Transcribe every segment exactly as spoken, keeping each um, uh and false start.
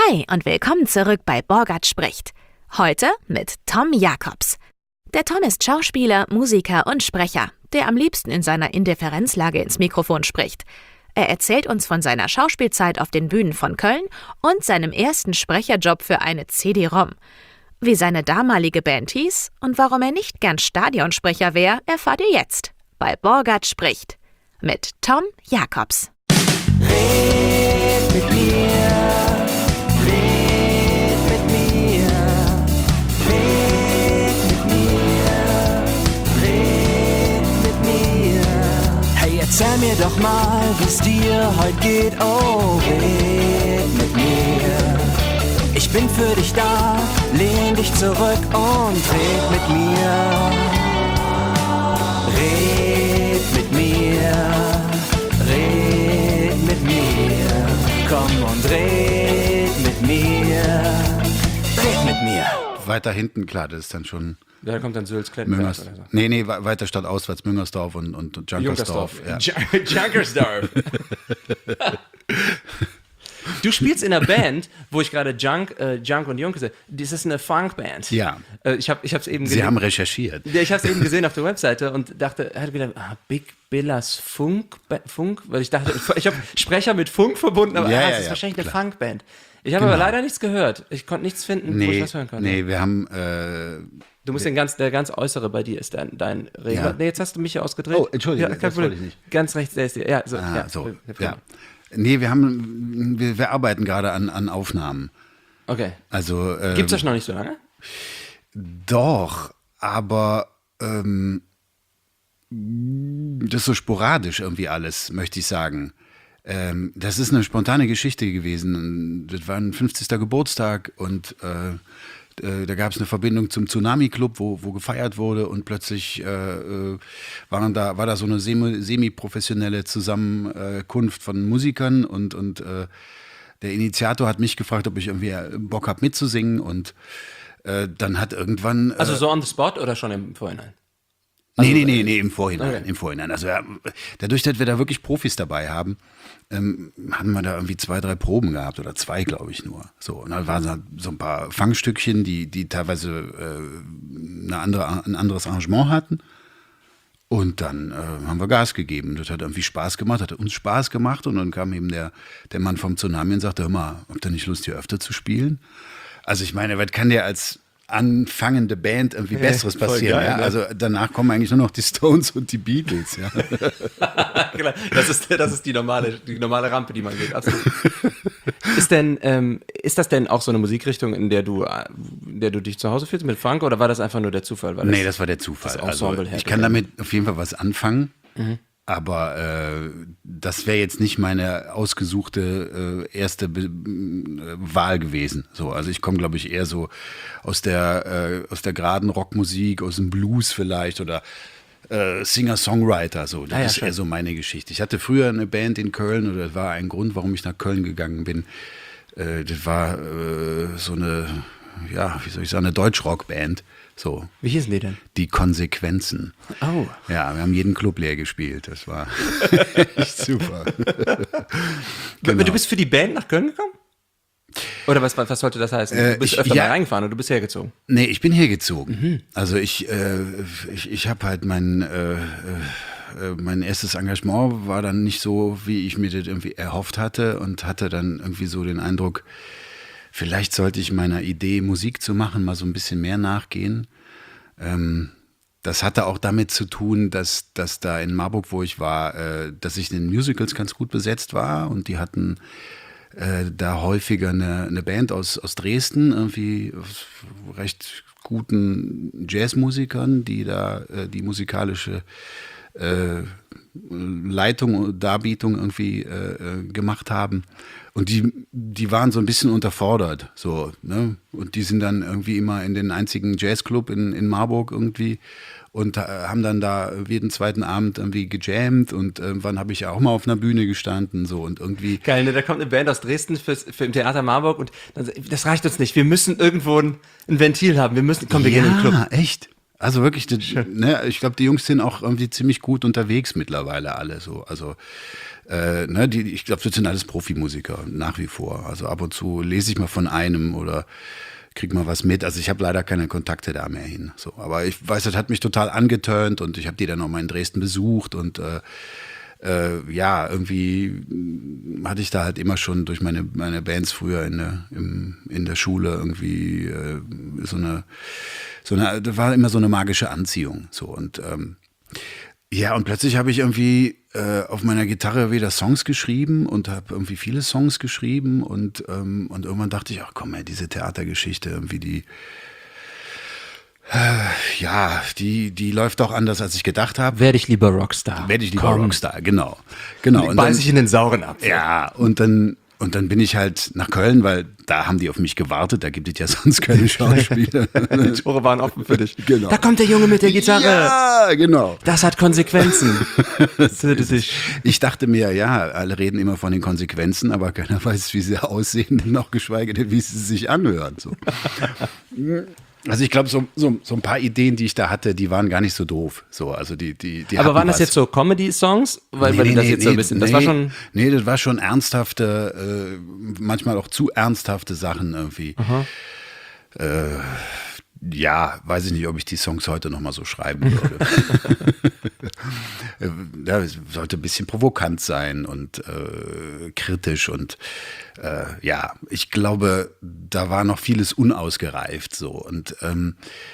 Hi und willkommen zurück bei Borgert spricht. Heute mit Tom Jacobs. Der Tom ist Schauspieler, Musiker und Sprecher, der am liebsten in seiner Indifferenzlage ins Mikrofon spricht. Er erzählt uns von seiner Schauspielzeit auf den Bühnen von Köln und seinem ersten Sprecherjob für eine C D-ROM. Wie seine damalige Band hieß und warum er nicht gern Stadionsprecher wäre, erfahrt ihr jetzt bei Borgert spricht mit Tom Jacobs. Red mit mir, red mit mir, red mit mir, red mit mir. Hey, erzähl mir doch mal, wie's dir heute geht, oh, red mit mir. Ich bin für dich da, lehn dich zurück und red mit mir. Red mit mir, red mit mir. Komm und red mit mir, red mit mir. Weiter hinten, klar, das ist dann schon... Ja, da kommt dann Sülz-Klettenberg Müngers, oder so. Nee, nee, weiter stadtauswärts Müngersdorf und, und Junkersdorf. Junkersdorf. Ja. Junkersdorf. Du spielst in einer Band, wo ich gerade Junk, äh, Junk und Junker sehe. Das ist eine Funkband. Ja. Äh, ich habe ich hab's eben Sie gesehen. haben recherchiert. Ja, ich habe es eben gesehen auf der Webseite und dachte, er hat gedacht, ah, Big Billas Funk, Funk, weil ich dachte, ich habe Sprecher mit Funk verbunden, aber Ja, ah, ja, es ist ja, wahrscheinlich klar. eine Funkband. Ich habe Genau. aber leider nichts gehört. Ich konnte nichts finden, wo ich Nee, was hören konnte. nee, wir haben... Äh, Du musst den ganz, der ganz äußere bei dir ist dein, dein Regler. Ja. Nee, jetzt hast du mich ja ausgedreht. Oh, Entschuldigung, ja, kein das Problem. wollte ich nicht. Ganz rechts, der ist dir. Ja, so, ah, ja, so, wir- ja. Nee, wir haben... Wir, wir arbeiten gerade an, an Aufnahmen. Okay. Also... Ähm, Gibt's das noch nicht so lange? Doch, aber... Ähm, das ist so sporadisch irgendwie alles, möchte ich sagen. Ähm, das ist eine spontane Geschichte gewesen. Das war ein fünfzigster Geburtstag und äh, äh, da gab es eine Verbindung zum Tsunami-Club, wo, wo gefeiert wurde und plötzlich äh, äh, waren da, war da so eine semi- semi-professionelle Zusammenkunft von Musikern und, und äh, der Initiator hat mich gefragt, ob ich irgendwie Bock habe mitzusingen und äh, dann hat irgendwann... Äh, Also so on the spot oder schon im Vorhinein? Nee, nee, nee, nee, im Vorhinein, Okay. im Vorhinein. Also ja, dadurch, dass wir da wirklich Profis dabei haben, ähm, haben wir da irgendwie zwei, drei Proben gehabt oder zwei, glaube ich nur. So, und dann waren da so ein paar Fangstückchen, die, die teilweise äh, eine andere, ein anderes Arrangement hatten. Und dann äh, haben wir Gas gegeben. Das hat irgendwie Spaß gemacht, hat uns Spaß gemacht. Und dann kam eben der, der Mann vom Tsunami und sagte, hör mal, habt ihr nicht Lust, hier öfter zu spielen? Also ich meine, was kann dir als anfangende Band irgendwie Ja, Besseres voll passieren? geil, Ja? ne? Also danach kommen eigentlich nur noch die Stones und die Beatles. Ja. Klar, das ist, das ist die normale, die normale Rampe, die man geht. Absolut. Ist denn, ähm, ist das denn auch so eine Musikrichtung, in der du, äh, in der du dich zu Hause fühlst mit Funk, oder war das einfach nur der Zufall? Weil Nee, das war der Zufall. das Also, Ensemble ich hätte kann dann- damit auf jeden Fall was anfangen, aber äh, das wäre jetzt nicht meine ausgesuchte äh, erste Be- äh, Wahl gewesen. So, also ich komme, glaube ich, eher so aus der äh, aus der geraden Rockmusik, aus dem Blues vielleicht oder äh, Singer-Songwriter. So, das Ah ja, ist schön. eher so meine Geschichte. Ich hatte früher eine Band in Köln oder das war ein Grund, warum ich nach Köln gegangen bin. Äh, das war äh, so eine, ja, wie soll ich sagen, eine Deutschrock-Band. So, Wie hießen die denn? die Konsequenzen. Oh. Ja, wir haben jeden Club leer gespielt. Das war echt super. Du bist für die Band nach Köln gekommen? Oder was, was sollte das heißen? Äh, Du bist ich- öfter ja. mal reingefahren und du bist hergezogen. Nee, ich bin hergezogen. Also ich, äh, ich, ich habe halt mein, äh, äh, mein erstes Engagement war dann nicht so, wie ich mir das irgendwie erhofft hatte und hatte dann irgendwie so den Eindruck, vielleicht sollte ich meiner Idee, Musik zu machen, mal so ein bisschen mehr nachgehen. Ähm, das hatte auch damit zu tun, dass, dass da in Marburg, wo ich war, äh, dass ich in den Musicals ganz gut besetzt war und die hatten äh, da häufiger eine, eine Band aus, aus Dresden, irgendwie aus recht guten Jazzmusikern, die da äh, die musikalische äh, Leitung und Darbietung irgendwie äh, äh, gemacht haben. Und die, die waren so ein bisschen unterfordert. So, ne? Und die sind dann irgendwie immer in den einzigen Jazzclub in, in Marburg irgendwie und äh, haben dann da jeden zweiten Abend irgendwie gejammt und irgendwann habe ich auch mal auf einer Bühne gestanden so und irgendwie. Geil, ne? Da kommt eine Band aus Dresden fürs, für im Theater Marburg und dann, das reicht uns nicht. Wir müssen irgendwo ein, ein Ventil haben. Wir müssen, komm, wir gehen in den Club. Ja, echt. Also wirklich, das, ne, ich glaube, die Jungs sind auch irgendwie ziemlich gut unterwegs mittlerweile alle so. Also äh, ne, die, ich glaube, das sind alles Profimusiker nach wie vor. Also ab und zu lese ich mal von einem oder krieg mal was mit. Also ich habe leider keine Kontakte da mehr hin. So, aber ich weiß, das hat mich total angeturnt und ich habe die dann auch mal in Dresden besucht und äh, äh, ja, irgendwie hatte ich da halt immer schon durch meine, meine Bands früher in der, im, in der Schule irgendwie äh, so eine So eine, das war immer so eine magische Anziehung. So und ähm, ja, und plötzlich habe ich irgendwie äh, auf meiner Gitarre wieder Songs geschrieben und habe irgendwie viele Songs geschrieben und, ähm, und irgendwann dachte ich, ach komm, ey, diese Theatergeschichte, irgendwie die, äh, ja, die, die läuft doch anders, als ich gedacht habe. Werde ich lieber Rockstar. Werde ich lieber Komm. Rockstar, genau. genau. Und Beiß dann, ich in den sauren Apfel. ja, und dann Und dann bin ich halt nach Köln, weil da haben die auf mich gewartet. Da gibt es ja sonst keine Schauspieler. Die Tore waren offen für dich. Genau. Da kommt der Junge mit der Gitarre. Ja, genau. Das hat Konsequenzen. Das würde sich. Ich dachte mir, ja, alle reden immer von den Konsequenzen, aber keiner weiß, wie sie aussehen, noch geschweige denn, wie sie sich anhören. So. Also ich glaube, so, so, so ein paar Ideen, die ich da hatte, die waren gar nicht so doof. So, also die, die, die Aber waren das was. jetzt so Comedy-Songs? Weil, Nee, weil nee, du das nee, jetzt so ein bisschen. Das nee, war schon. Nee, das war schon ernsthafte, äh, manchmal auch zu ernsthafte Sachen irgendwie. Äh, ja, weiß ich nicht, ob ich die Songs heute nochmal so schreiben würde. Ja, es sollte ein bisschen provokant sein und äh, kritisch und äh, ja, ich glaube, da war noch vieles unausgereift so und ähm,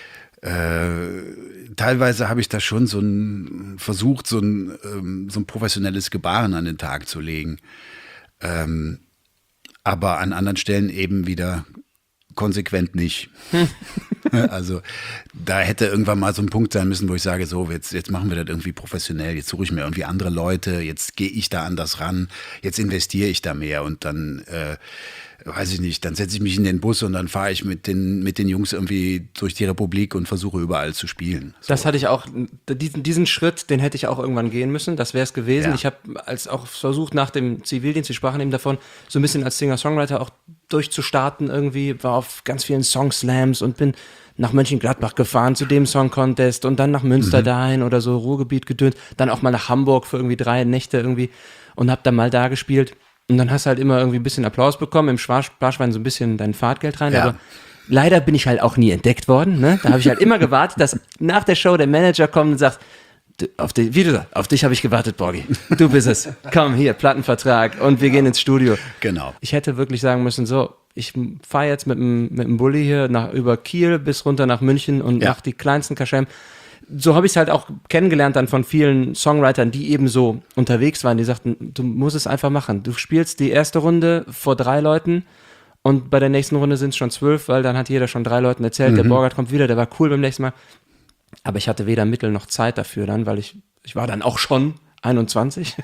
Äh, teilweise habe ich da schon so ein versucht, so ein, ähm, so ein professionelles Gebaren an den Tag zu legen. Ähm, aber an anderen Stellen eben wieder konsequent nicht. Also da hätte irgendwann mal so ein Punkt sein müssen, wo ich sage, so, jetzt, jetzt machen wir das irgendwie professionell, jetzt suche ich mir irgendwie andere Leute, jetzt gehe ich da anders ran, jetzt investiere ich da mehr und dann äh, weiß ich nicht, dann setze ich mich in den Bus und dann fahre ich mit den, mit den Jungs irgendwie durch die Republik und versuche überall zu spielen. So. Das hatte ich auch, diesen, diesen Schritt, den hätte ich auch irgendwann gehen müssen, das wäre es gewesen. Ja. Ich habe als auch versucht, nach dem Zivildienst, wir sprachen eben davon, so ein bisschen als Singer-Songwriter auch durchzustarten irgendwie, war auf ganz vielen Song-Slams und bin nach Mönchengladbach gefahren zu dem Song-Contest und dann nach Münster Mhm. dahin oder so, Ruhrgebiet gedönt, dann auch mal nach Hamburg für irgendwie drei Nächte irgendwie und hab dann mal da gespielt. Und dann hast du halt immer irgendwie ein bisschen Applaus bekommen, im Schwar- Sparschwein so ein bisschen dein Fahrtgeld rein, Ja. aber leider bin ich halt auch nie entdeckt worden, ne? Da habe ich halt immer gewartet, dass nach der Show der Manager kommt und sagt, du, auf die, wie du sagst, auf dich habe ich gewartet, Borgi. Du bist es. Komm, hier, Plattenvertrag und wir gehen ins Studio. Genau. Ich hätte wirklich sagen müssen, so, ich fahre jetzt mit dem, mit dem Bulli hier nach, über Kiel bis runter nach München und Ja. nach die kleinsten Kaschem. So habe ich es halt auch kennengelernt dann von vielen Songwritern, die eben so unterwegs waren, die sagten, du musst es einfach machen. Du spielst die erste Runde vor drei Leuten und bei der nächsten Runde sind es schon zwölf, weil dann hat jeder schon drei Leuten erzählt, der Borgert kommt wieder, der war cool beim nächsten Mal. Aber ich hatte weder Mittel noch Zeit dafür dann, weil ich, ich war dann auch schon einundzwanzig.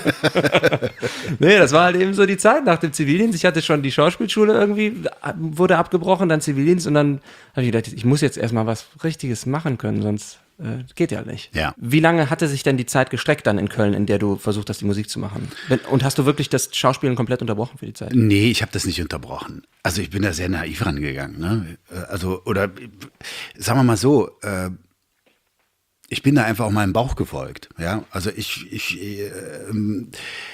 Nee, das war halt eben so die Zeit nach dem Zivildienst. Ich hatte schon die Schauspielschule irgendwie, wurde abgebrochen, dann Zivildienst und dann habe ich gedacht, ich muss jetzt erstmal was Richtiges machen können, sonst äh, geht ja nicht. Ja. Wie lange hatte sich denn die Zeit gestreckt dann in Köln, in der du versucht hast, die Musik zu machen? Wenn, und hast du wirklich das Schauspielen komplett unterbrochen für die Zeit? Nee, ich habe das nicht unterbrochen. Also ich bin da sehr naiv rangegangen. Ne? Also, oder sagen wir mal so, äh, ich bin da einfach auch meinem Bauch gefolgt. Ja, also ich, ich, äh, ähm,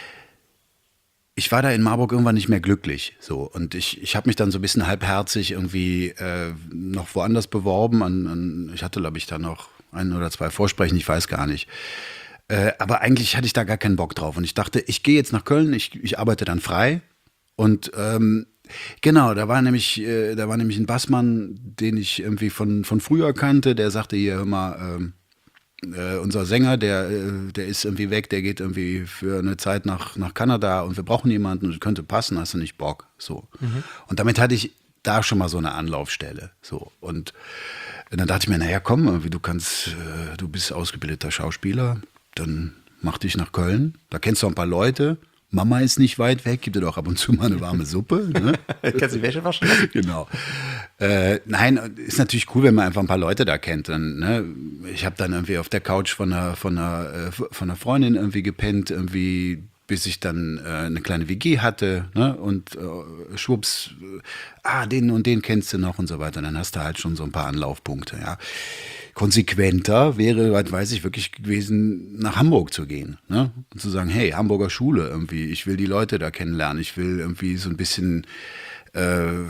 ich war da in Marburg irgendwann nicht mehr glücklich. So. Und ich, ich habe mich dann so ein bisschen halbherzig irgendwie äh, noch woanders beworben. An, an, ich hatte, glaube ich, da noch ein oder zwei Vorsprechen, ich weiß gar nicht. Äh, aber eigentlich hatte ich da gar keinen Bock drauf. Und ich dachte, ich gehe jetzt nach Köln, ich, ich arbeite dann frei. Und ähm, genau, da war nämlich, äh, da war nämlich ein Bassmann, den ich irgendwie von, von früher kannte, der sagte hier, hör mal, ähm, Äh, unser Sänger, der, äh, der ist irgendwie weg, der geht irgendwie für eine Zeit nach, nach Kanada und wir brauchen jemanden und es könnte passen, hast du nicht Bock? So. Mhm. Und damit hatte ich da schon mal so eine Anlaufstelle. So. Und dann dachte ich mir, naja, komm, irgendwie, du kannst, äh, du bist ausgebildeter Schauspieler, dann mach dich nach Köln, da kennst du auch ein paar Leute. Mama ist nicht weit weg, gibt dir doch ab und zu mal eine warme Suppe. Ne? Kannst du die Wäsche waschen? Genau. Äh, nein, ist natürlich cool, wenn man einfach ein paar Leute da kennt. Dann, ne? Ich habe dann irgendwie auf der Couch von einer, von einer, von einer Freundin irgendwie gepennt, irgendwie, bis ich dann äh, eine kleine W G hatte. Ne? Und äh, schwupps, äh, ah, den und den kennst du noch und so weiter. Und dann hast du halt schon so ein paar Anlaufpunkte. Ja. konsequenter wäre, was weiß ich, wirklich gewesen, nach Hamburg zu gehen. Ne? Und zu sagen, hey, Hamburger Schule irgendwie, ich will die Leute da kennenlernen, ich will irgendwie so ein bisschen, äh, äh,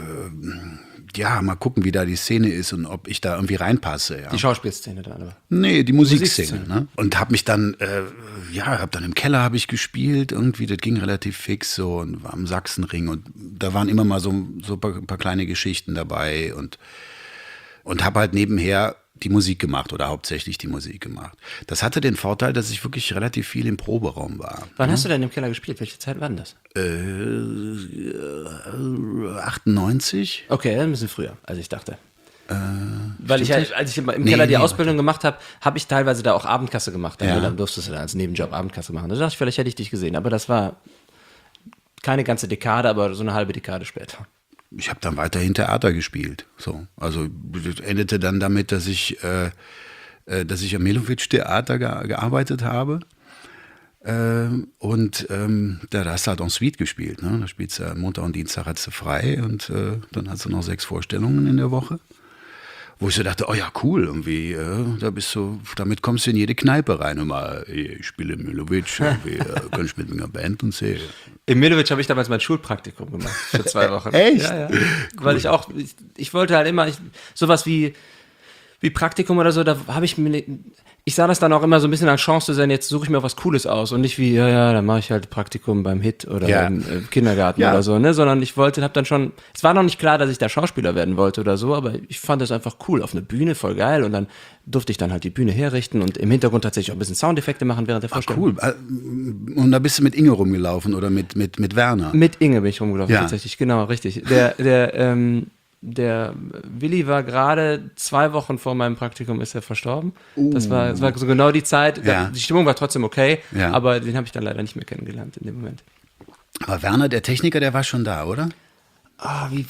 ja, mal gucken, wie da die Szene ist und ob ich da irgendwie reinpasse. Ja. Die Schauspielszene da, aber. Nee, die Musikszene. Musikszene. Ne? Und hab mich dann, äh, ja, hab dann im Keller habe ich gespielt, irgendwie, das ging relativ fix so und war am Sachsenring und da waren immer mal so, so ein paar, ein paar kleine Geschichten dabei und, und hab halt nebenher die Musik gemacht oder hauptsächlich die Musik gemacht. Das hatte den Vorteil, dass ich wirklich relativ viel im Proberaum war. Wann hast du denn im Keller gespielt? Welche Zeit war denn das? Äh, achtundneunzig? Okay, ein bisschen früher, als ich dachte. Äh, Weil ich halt, als ich im Nee, Keller die nee, Ausbildung gemacht habe, habe ich teilweise da auch Abendkasse gemacht. Dann, Ja. dann durftest du da als Nebenjob Abendkasse machen. Da dachte ich, vielleicht hätte ich dich gesehen. Aber das war keine ganze Dekade, aber so eine halbe Dekade später. Ich habe dann weiterhin Theater gespielt. So, also das endete dann damit, dass ich, äh, äh, dass ich am Melowitsch-Theater ge gearbeitet habe. Ähm, und ähm, da hast du halt en suite gespielt. Ne? Da spielst du Montag und Dienstag hast du frei und äh, dann hast du noch sechs Vorstellungen in der Woche. Wo ich so dachte, oh ja, cool, irgendwie, äh, da bist du, damit kommst du in jede Kneipe rein. Und mal, ich spiele Melowitsch, irgendwie, äh, kann ich mit einer Band und sehe. Im Milowitsch habe ich damals mein Schulpraktikum gemacht für zwei Wochen. Echt? Ja, ja. Weil ich auch, ich, ich wollte halt immer, ich, sowas wie, wie Praktikum oder so, da habe ich mir, ich sah das dann auch immer so ein bisschen als Chance zu sein, jetzt suche ich mir was Cooles aus und nicht wie, ja, ja, dann mache ich halt Praktikum beim Hit oder Ja. im äh, Kindergarten Ja. oder so, ne, sondern ich wollte, habe dann schon, es war noch nicht klar, dass ich da Schauspieler werden wollte oder so, aber ich fand das einfach cool, auf eine Bühne, voll geil und dann durfte ich dann halt die Bühne herrichten und im Hintergrund tatsächlich auch ein bisschen Soundeffekte machen während der Vorstellung. Cool. Äh, Und da bist du mit Inge rumgelaufen oder mit, mit, mit Werner. Mit Inge bin ich rumgelaufen, Ja. tatsächlich, genau, richtig. Der, der, ähm, der Willi war gerade zwei Wochen vor meinem Praktikum, ist er verstorben. Das war, das war so genau die Zeit. Ja. Die Stimmung war trotzdem okay, Ja. aber den habe ich dann leider nicht mehr kennengelernt in dem Moment. Aber Werner, der Techniker, der war schon da, oder? Ah, wie.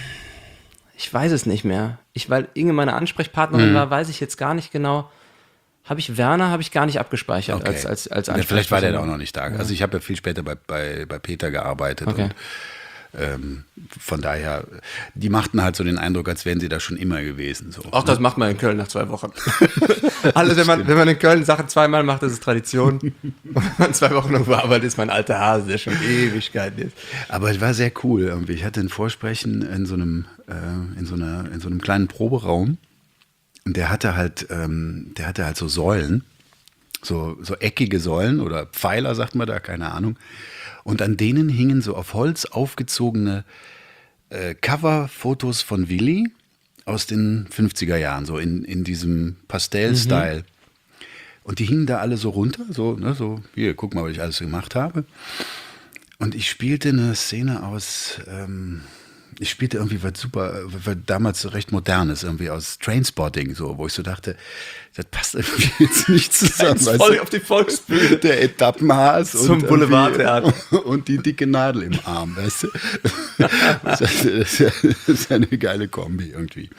Ich weiß es nicht mehr. Ich, weil Inge meine Ansprechpartnerin Mhm. war, weiß ich jetzt gar nicht genau. Habe ich Werner, habe ich gar nicht abgespeichert als, als, als ja, vielleicht war der da auch Ansprechperson. noch nicht da. Also ich habe ja viel später bei, bei, bei Peter gearbeitet Okay. und ähm, von daher, die machten halt so den Eindruck, als wären sie da schon immer gewesen. So. Auch das macht man in Köln nach zwei Wochen. Alles, wenn man, wenn man in Köln Sachen zweimal macht, das ist Tradition. Und wenn man zwei Wochen irgendwo arbeitet, ist man ein alter Hase, der schon Ewigkeiten ist. Aber es war sehr cool irgendwie. Ich hatte ein Vorsprechen in so einem, äh, in so einer, in so einem kleinen Proberaum. Und der hatte halt, ähm, der hatte halt so Säulen, so, so eckige Säulen oder Pfeiler, sagt man da, keine Ahnung. Und an denen hingen so auf Holz aufgezogene äh, Coverfotos von Willi aus den fünfziger Jahren, so in, in diesem Pastell-Style. Und die hingen da alle so runter, so, ne, so, hier, guck mal, was ich alles gemacht habe. Und ich spielte eine Szene aus, ähm, ich spielte irgendwie was super, was damals recht modernes, irgendwie aus Trainspotting, so, wo ich so dachte, das passt irgendwie jetzt nicht zusammen. weißt Voll du? auf die Volksbühne. Der Etappenhaas Zum und Boulevardtheater. irgendwie- und die dicke Nadel im Arm, weißt du? Das ist, ja- das ist ja das ist ja eine geile Kombi irgendwie.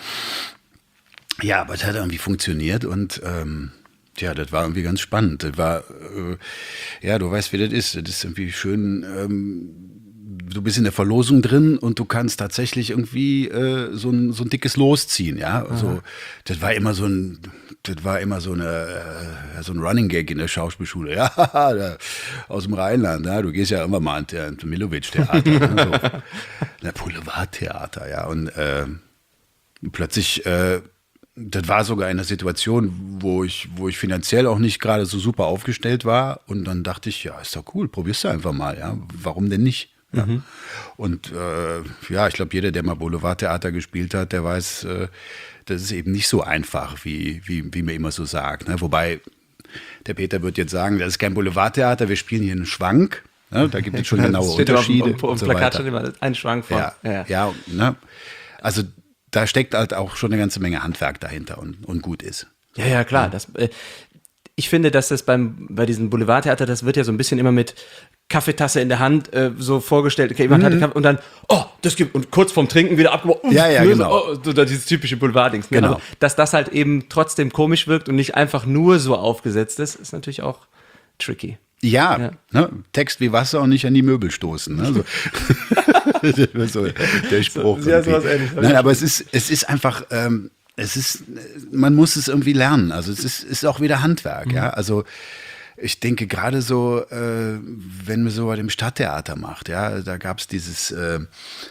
Ja, aber es hat irgendwie funktioniert und ähm, ja, das war irgendwie ganz spannend. Das war, äh, ja, du weißt, wie das ist. Das ist irgendwie schön, ähm, du bist in der Verlosung drin und du kannst tatsächlich irgendwie äh, so, ein, so ein dickes Los ziehen, ja. Also, das war immer so ein, das war immer so eine, äh, so ein Running Gag in der Schauspielschule. Ja, da, aus dem Rheinland, ja, du gehst ja immer mal ins Milowitsch-Theater. Ne, so. Na, Boulevardtheater, ja. Und äh, plötzlich, äh, das war sogar eine Situation, wo ich, wo ich finanziell auch nicht gerade so super aufgestellt war. Und dann dachte ich, ja, ist doch cool, probierst du einfach mal, ja. Warum denn nicht? Ja. Mhm. Und äh, ja, ich glaube, jeder, der mal Boulevardtheater gespielt hat, der weiß, äh, das ist eben nicht so einfach, wie, wie, wie man immer so sagt. Ne? Wobei, der Peter wird jetzt sagen, das ist kein Boulevardtheater, wir spielen hier einen Schwank. Ne? Da gibt es schon genaue Das steht immer auf dem- Unterschiede. auf dem und so Plakat weiter. steht immer ein Schwank vor. Ja, Ja. ja. ne? Also da steckt halt auch schon eine ganze Menge Handwerk dahinter und, und gut ist. Ja, ja, klar. Das, äh, ich finde, dass das beim, bei diesem Boulevardtheater, das wird ja so ein bisschen immer mit Kaffeetasse in der Hand äh, so vorgestellt. Okay, jemand Mhm. hatte Kaffee und dann, oh, das gibt, und kurz vorm Trinken wieder abgebaut. Ja, ja, genau. Oh, so, dieses typische Boulevarddings. Ne? Genau. Aber dass das halt eben trotzdem komisch wirkt und nicht einfach nur so aufgesetzt ist, ist natürlich auch tricky. Ja, Ja. Ne? Text wie Wasser und nicht an die Möbel stoßen. Ne? So. Das war so der Spruch. So, ja, sowas irgendwie. Ähnliches. Nein, aber es ist, es ist einfach, ähm, es ist, man muss es irgendwie lernen. Also es ist, ist auch wieder Handwerk, mhm. ja. Also ich denke gerade so, äh, wenn man so bei dem Stadttheater macht, ja, da gab es dieses, äh,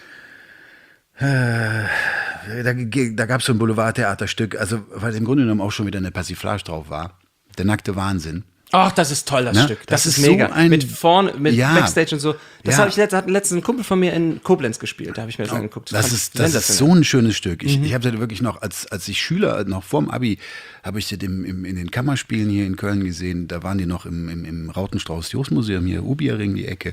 äh, da, da gab es so ein Boulevardtheaterstück, also weil im Grunde genommen auch schon wieder eine Persiflage drauf war. Der nackte Wahnsinn. Ach, das ist toll, das ne? Stück. Das, das ist ist mega. So ein, mit vorne, mit ja, Backstage und so. Das ja. habe ich letzt, hat letztens ein Kumpel von mir in Koblenz gespielt. Da habe ich mir das oh, angeguckt. Das, das ist, das ist so ein schönes Stück. Ich, mhm. ich habe es wirklich noch, als, als ich Schüler, noch vorm Abi, habe ich das im, im, in den Kammerspielen hier in Köln gesehen. Da waren die noch im, im, im Rautenstrauß-Jost-Museum hier, Ubierring, die Ecke.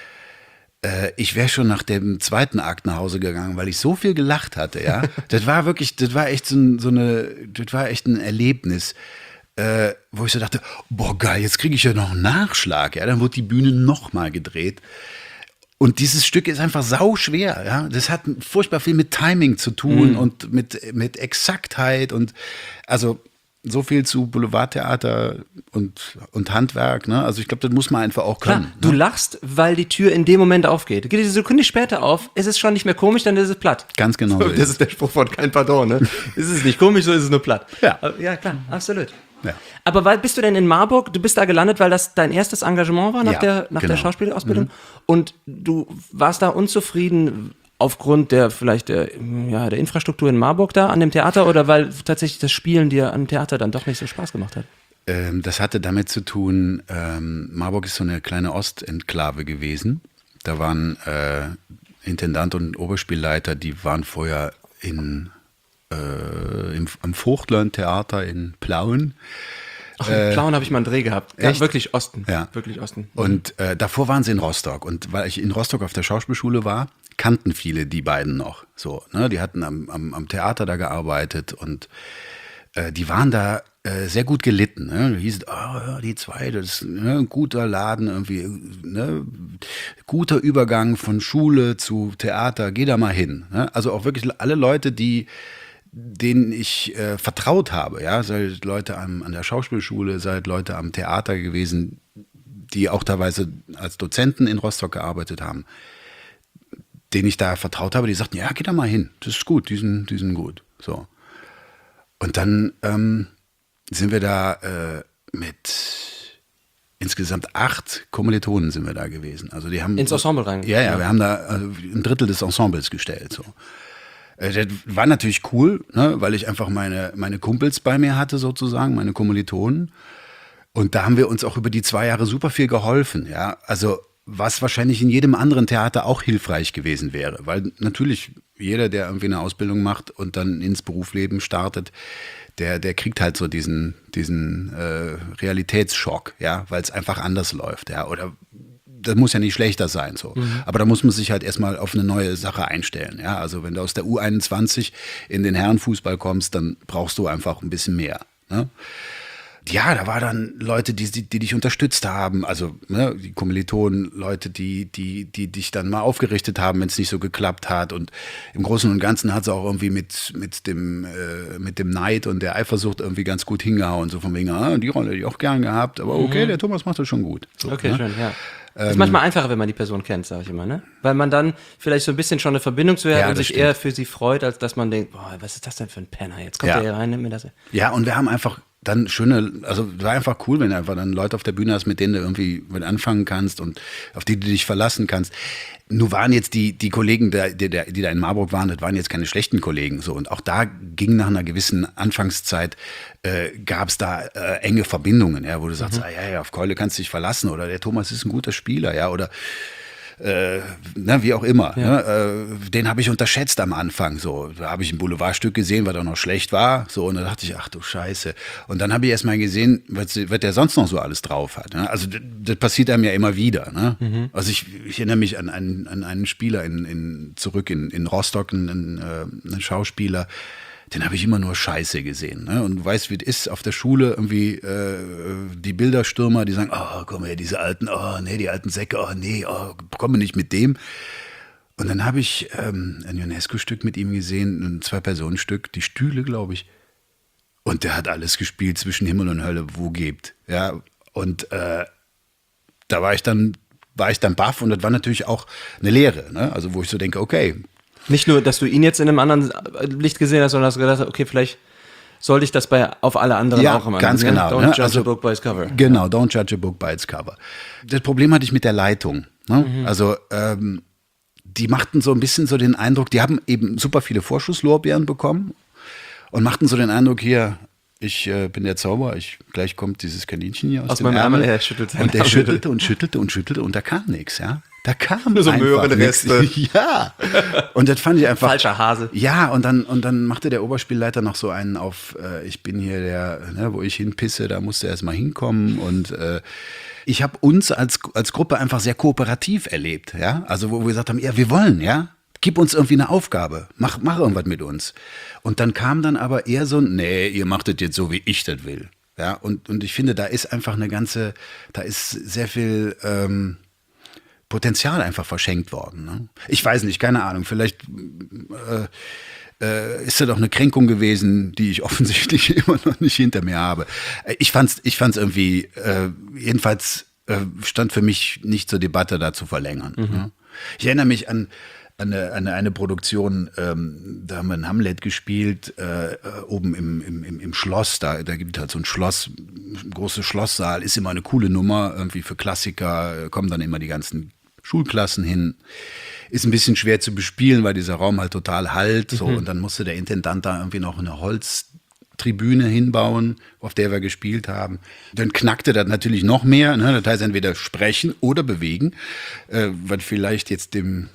Äh, ich wäre schon nach dem zweiten Akt nach Hause gegangen, weil ich so viel gelacht hatte. Ja, das war wirklich, das war echt so, ein, so eine, das war echt ein Erlebnis. Äh, wo ich so dachte, boah geil, jetzt kriege ich ja noch einen Nachschlag, ja, dann wird die Bühne nochmal gedreht. Und dieses Stück ist einfach sauschwer, ja, das hat furchtbar viel mit Timing zu tun mhm. und mit, mit Exaktheit und also so viel zu Boulevardtheater und, und Handwerk, ne? Also ich glaube, das muss man einfach auch können. Klar, du ne? lachst, weil die Tür in dem Moment aufgeht. Geht die Sekunde später auf, ist es schon nicht mehr komisch, dann ist es platt. Ganz genau. So das ist. ist der Spruch von kein Pardon, ne? Ist es nicht komisch, so ist es nur platt. Ja, ja klar, absolut. Ja. Aber weil, bist du denn in Marburg, du bist da gelandet, weil das dein erstes Engagement war nach ja, der, nach genau. der Schauspielausbildung Mhm. und du warst da unzufrieden aufgrund der vielleicht der, ja, der Infrastruktur in Marburg da an dem Theater oder weil tatsächlich das Spielen dir am Theater dann doch nicht so Spaß gemacht hat? Ähm, das hatte damit zu tun, ähm, Marburg ist so eine kleine Ostenklave gewesen. Da waren äh, Intendant und Oberspielleiter, die waren vorher in Äh, im, am Vogtland-Theater in Plauen. Ach, in Plauen äh, habe ich mal einen Dreh gehabt. Ja, wirklich Osten. Ja. Wirklich Osten. Und äh, davor waren sie in Rostock. Und weil ich in Rostock auf der Schauspielschule war, kannten viele die beiden noch. So, ne? Die hatten am, am, am Theater da gearbeitet und äh, die waren da äh, sehr gut gelitten. Ne? Da hieß es, oh, ja, die zwei, das ist ne, ein guter Laden, irgendwie, ne? Guter Übergang von Schule zu Theater, geh da mal hin. Ne? Also auch wirklich alle Leute, die denen ich äh, vertraut habe, ja, seid Leute am, an der Schauspielschule, seid Leute am Theater gewesen, die auch teilweise als Dozenten in Rostock gearbeitet haben, denen ich da vertraut habe, die sagten, ja, geh da mal hin, das ist gut, die sind, die sind gut. So. Und dann ähm, sind wir da äh, mit insgesamt acht Kommilitonen sind wir da gewesen. Also die haben ins Ensemble rein. Ja, ja, wir haben da also ein Drittel des Ensembles gestellt, so. Das war natürlich cool, ne, weil ich einfach meine, meine Kumpels bei mir hatte sozusagen, meine Kommilitonen. Und da haben wir uns auch über die zwei Jahre super viel geholfen. Ja, also was wahrscheinlich in jedem anderen Theater auch hilfreich gewesen wäre. Weil natürlich jeder, der irgendwie eine Ausbildung macht und dann ins Berufsleben startet, der, der kriegt halt so diesen, diesen äh, Realitätsschock, ja, weil es einfach anders läuft. Ja, oder das muss ja nicht schlechter sein, so. Mhm. Aber da muss man sich halt erstmal auf eine neue Sache einstellen. Ja? Also wenn du aus der U einundzwanzig in den Herrenfußball kommst, dann brauchst du einfach ein bisschen mehr. Ne? Ja, da waren dann Leute, die, die, die dich unterstützt haben, also ne, die Kommilitonen, Leute, die, die, die dich dann mal aufgerichtet haben, wenn es nicht so geklappt hat. Und im Großen und Ganzen hat es auch irgendwie mit, mit, dem, äh, mit dem Neid und der Eifersucht irgendwie ganz gut hingehauen. So von wegen, ah, die Rolle hätte ich auch gern gehabt, aber okay, mhm. der Thomas macht das schon gut. So, okay, ne? schön, ja. Ist manchmal einfacher, wenn man die Person kennt, sage ich immer, ne? Weil man dann vielleicht so ein bisschen schon eine Verbindung zu ihr hat ja, und sich stimmt. eher für sie freut, als dass man denkt, boah, was ist das denn für ein Penner? Jetzt kommt ja. der hier rein, nimmt mir das. Ja, und wir haben einfach dann schöne, also war einfach cool, wenn du einfach dann Leute auf der Bühne hast, mit denen du irgendwie mit anfangen kannst und auf die du dich verlassen kannst. Nur waren jetzt die, die Kollegen, die, die, die da in Marburg waren, das waren jetzt keine schlechten Kollegen. So. Und auch da ging nach einer gewissen Anfangszeit, äh, gab es da äh, enge Verbindungen, ja, wo du sagst, mhm. ah, ja, ja, auf Keule kannst du dich verlassen oder der Thomas ist ein guter Spieler, ja, oder Äh, ne, wie auch immer. Ja. Ne? Äh, den habe ich unterschätzt am Anfang. So. Da habe ich ein Boulevardstück gesehen, was auch noch schlecht war. So, und da dachte ich, ach du Scheiße. Und dann habe ich erst mal gesehen, was, was der sonst noch so alles drauf hat. Ne? Also das, das passiert einem ja immer wieder. Ne? Mhm. Also ich, ich erinnere mich an einen, an einen Spieler in, in, zurück in, in Rostock, einen, einen Schauspieler, den habe ich immer nur Scheiße gesehen. Ne? Und du weißt, wie es ist auf der Schule, irgendwie äh, die Bilderstürmer, die sagen, oh, komm her, diese alten, oh, nee, die alten Säcke, oh, nee, oh, komme nicht mit dem. Und dann habe ich ähm, ein UNESCO-Stück mit ihm gesehen, ein Zwei-Personen-Stück, die Stühle, glaube ich. Und der hat alles gespielt zwischen Himmel und Hölle, wo gibt. Ja, und äh, da war ich dann, war ich dann baff und das war natürlich auch eine Lehre. Ne? Also wo ich so denke, okay, Nicht nur, dass du ihn jetzt in einem anderen Licht gesehen hast, sondern hast gedacht, okay, vielleicht sollte ich das bei auf alle anderen ja, auch immer ganz machen. genau. Don't Ne? judge Also, a book by its cover. Genau, don't judge a book by its cover. Das Problem hatte ich mit der Leitung. Ne? Mhm. Also ähm, die machten so ein bisschen so den Eindruck, die haben eben super viele Vorschusslorbeeren bekommen und machten so den Eindruck, hier, ich äh, bin der Zauberer, ich, gleich kommt dieses Kaninchen hier aus, aus dem meinem Ärmel. Ärmel, er schüttelt seinen Und der Ärmel. schüttelte und schüttelte und schüttelte und da kam nichts, ja. Da kam Nur so einfach Möhrenreste. nichts. Ja. Und das fand ich einfach. Falscher Hase. Ja, und dann, und dann machte der Oberspielleiter noch so einen auf, äh, ich bin hier der, ne, wo ich hinpisse, da musste er erst mal hinkommen. Und äh, ich habe uns als, als Gruppe einfach sehr kooperativ erlebt, ja. Also wo wir gesagt haben, ja, wir wollen, ja. Gib uns irgendwie eine Aufgabe, mach, mach irgendwas mit uns. Und dann kam dann aber eher so ein, nee, ihr macht das jetzt so, wie ich das will. Ja, und, und ich finde, da ist einfach eine ganze, da ist sehr viel ähm, Potenzial einfach verschenkt worden. Ne? Ich weiß nicht, keine Ahnung, vielleicht äh, äh, ist das doch eine Kränkung gewesen, die ich offensichtlich immer noch nicht hinter mir habe. Ich fand's, ich fand's irgendwie, äh, jedenfalls äh, stand für mich nicht zur Debatte, da zu verlängern. Mhm. Ne? Ich erinnere mich an Eine, eine, eine Produktion, ähm, da haben wir in Hamlet gespielt, äh, äh, oben im, im, im Schloss, da, da gibt es halt so ein Schloss, ein großer Schlosssaal, ist immer eine coole Nummer, irgendwie für Klassiker, äh, kommen dann immer die ganzen Schulklassen hin. Ist ein bisschen schwer zu bespielen, weil dieser Raum halt total hallt, so, mhm. Und dann musste der Intendant da irgendwie noch eine Holztribüne hinbauen, auf der wir gespielt haben. Dann knackte das natürlich noch mehr, ne? Das heißt entweder sprechen oder bewegen, äh, was vielleicht jetzt dem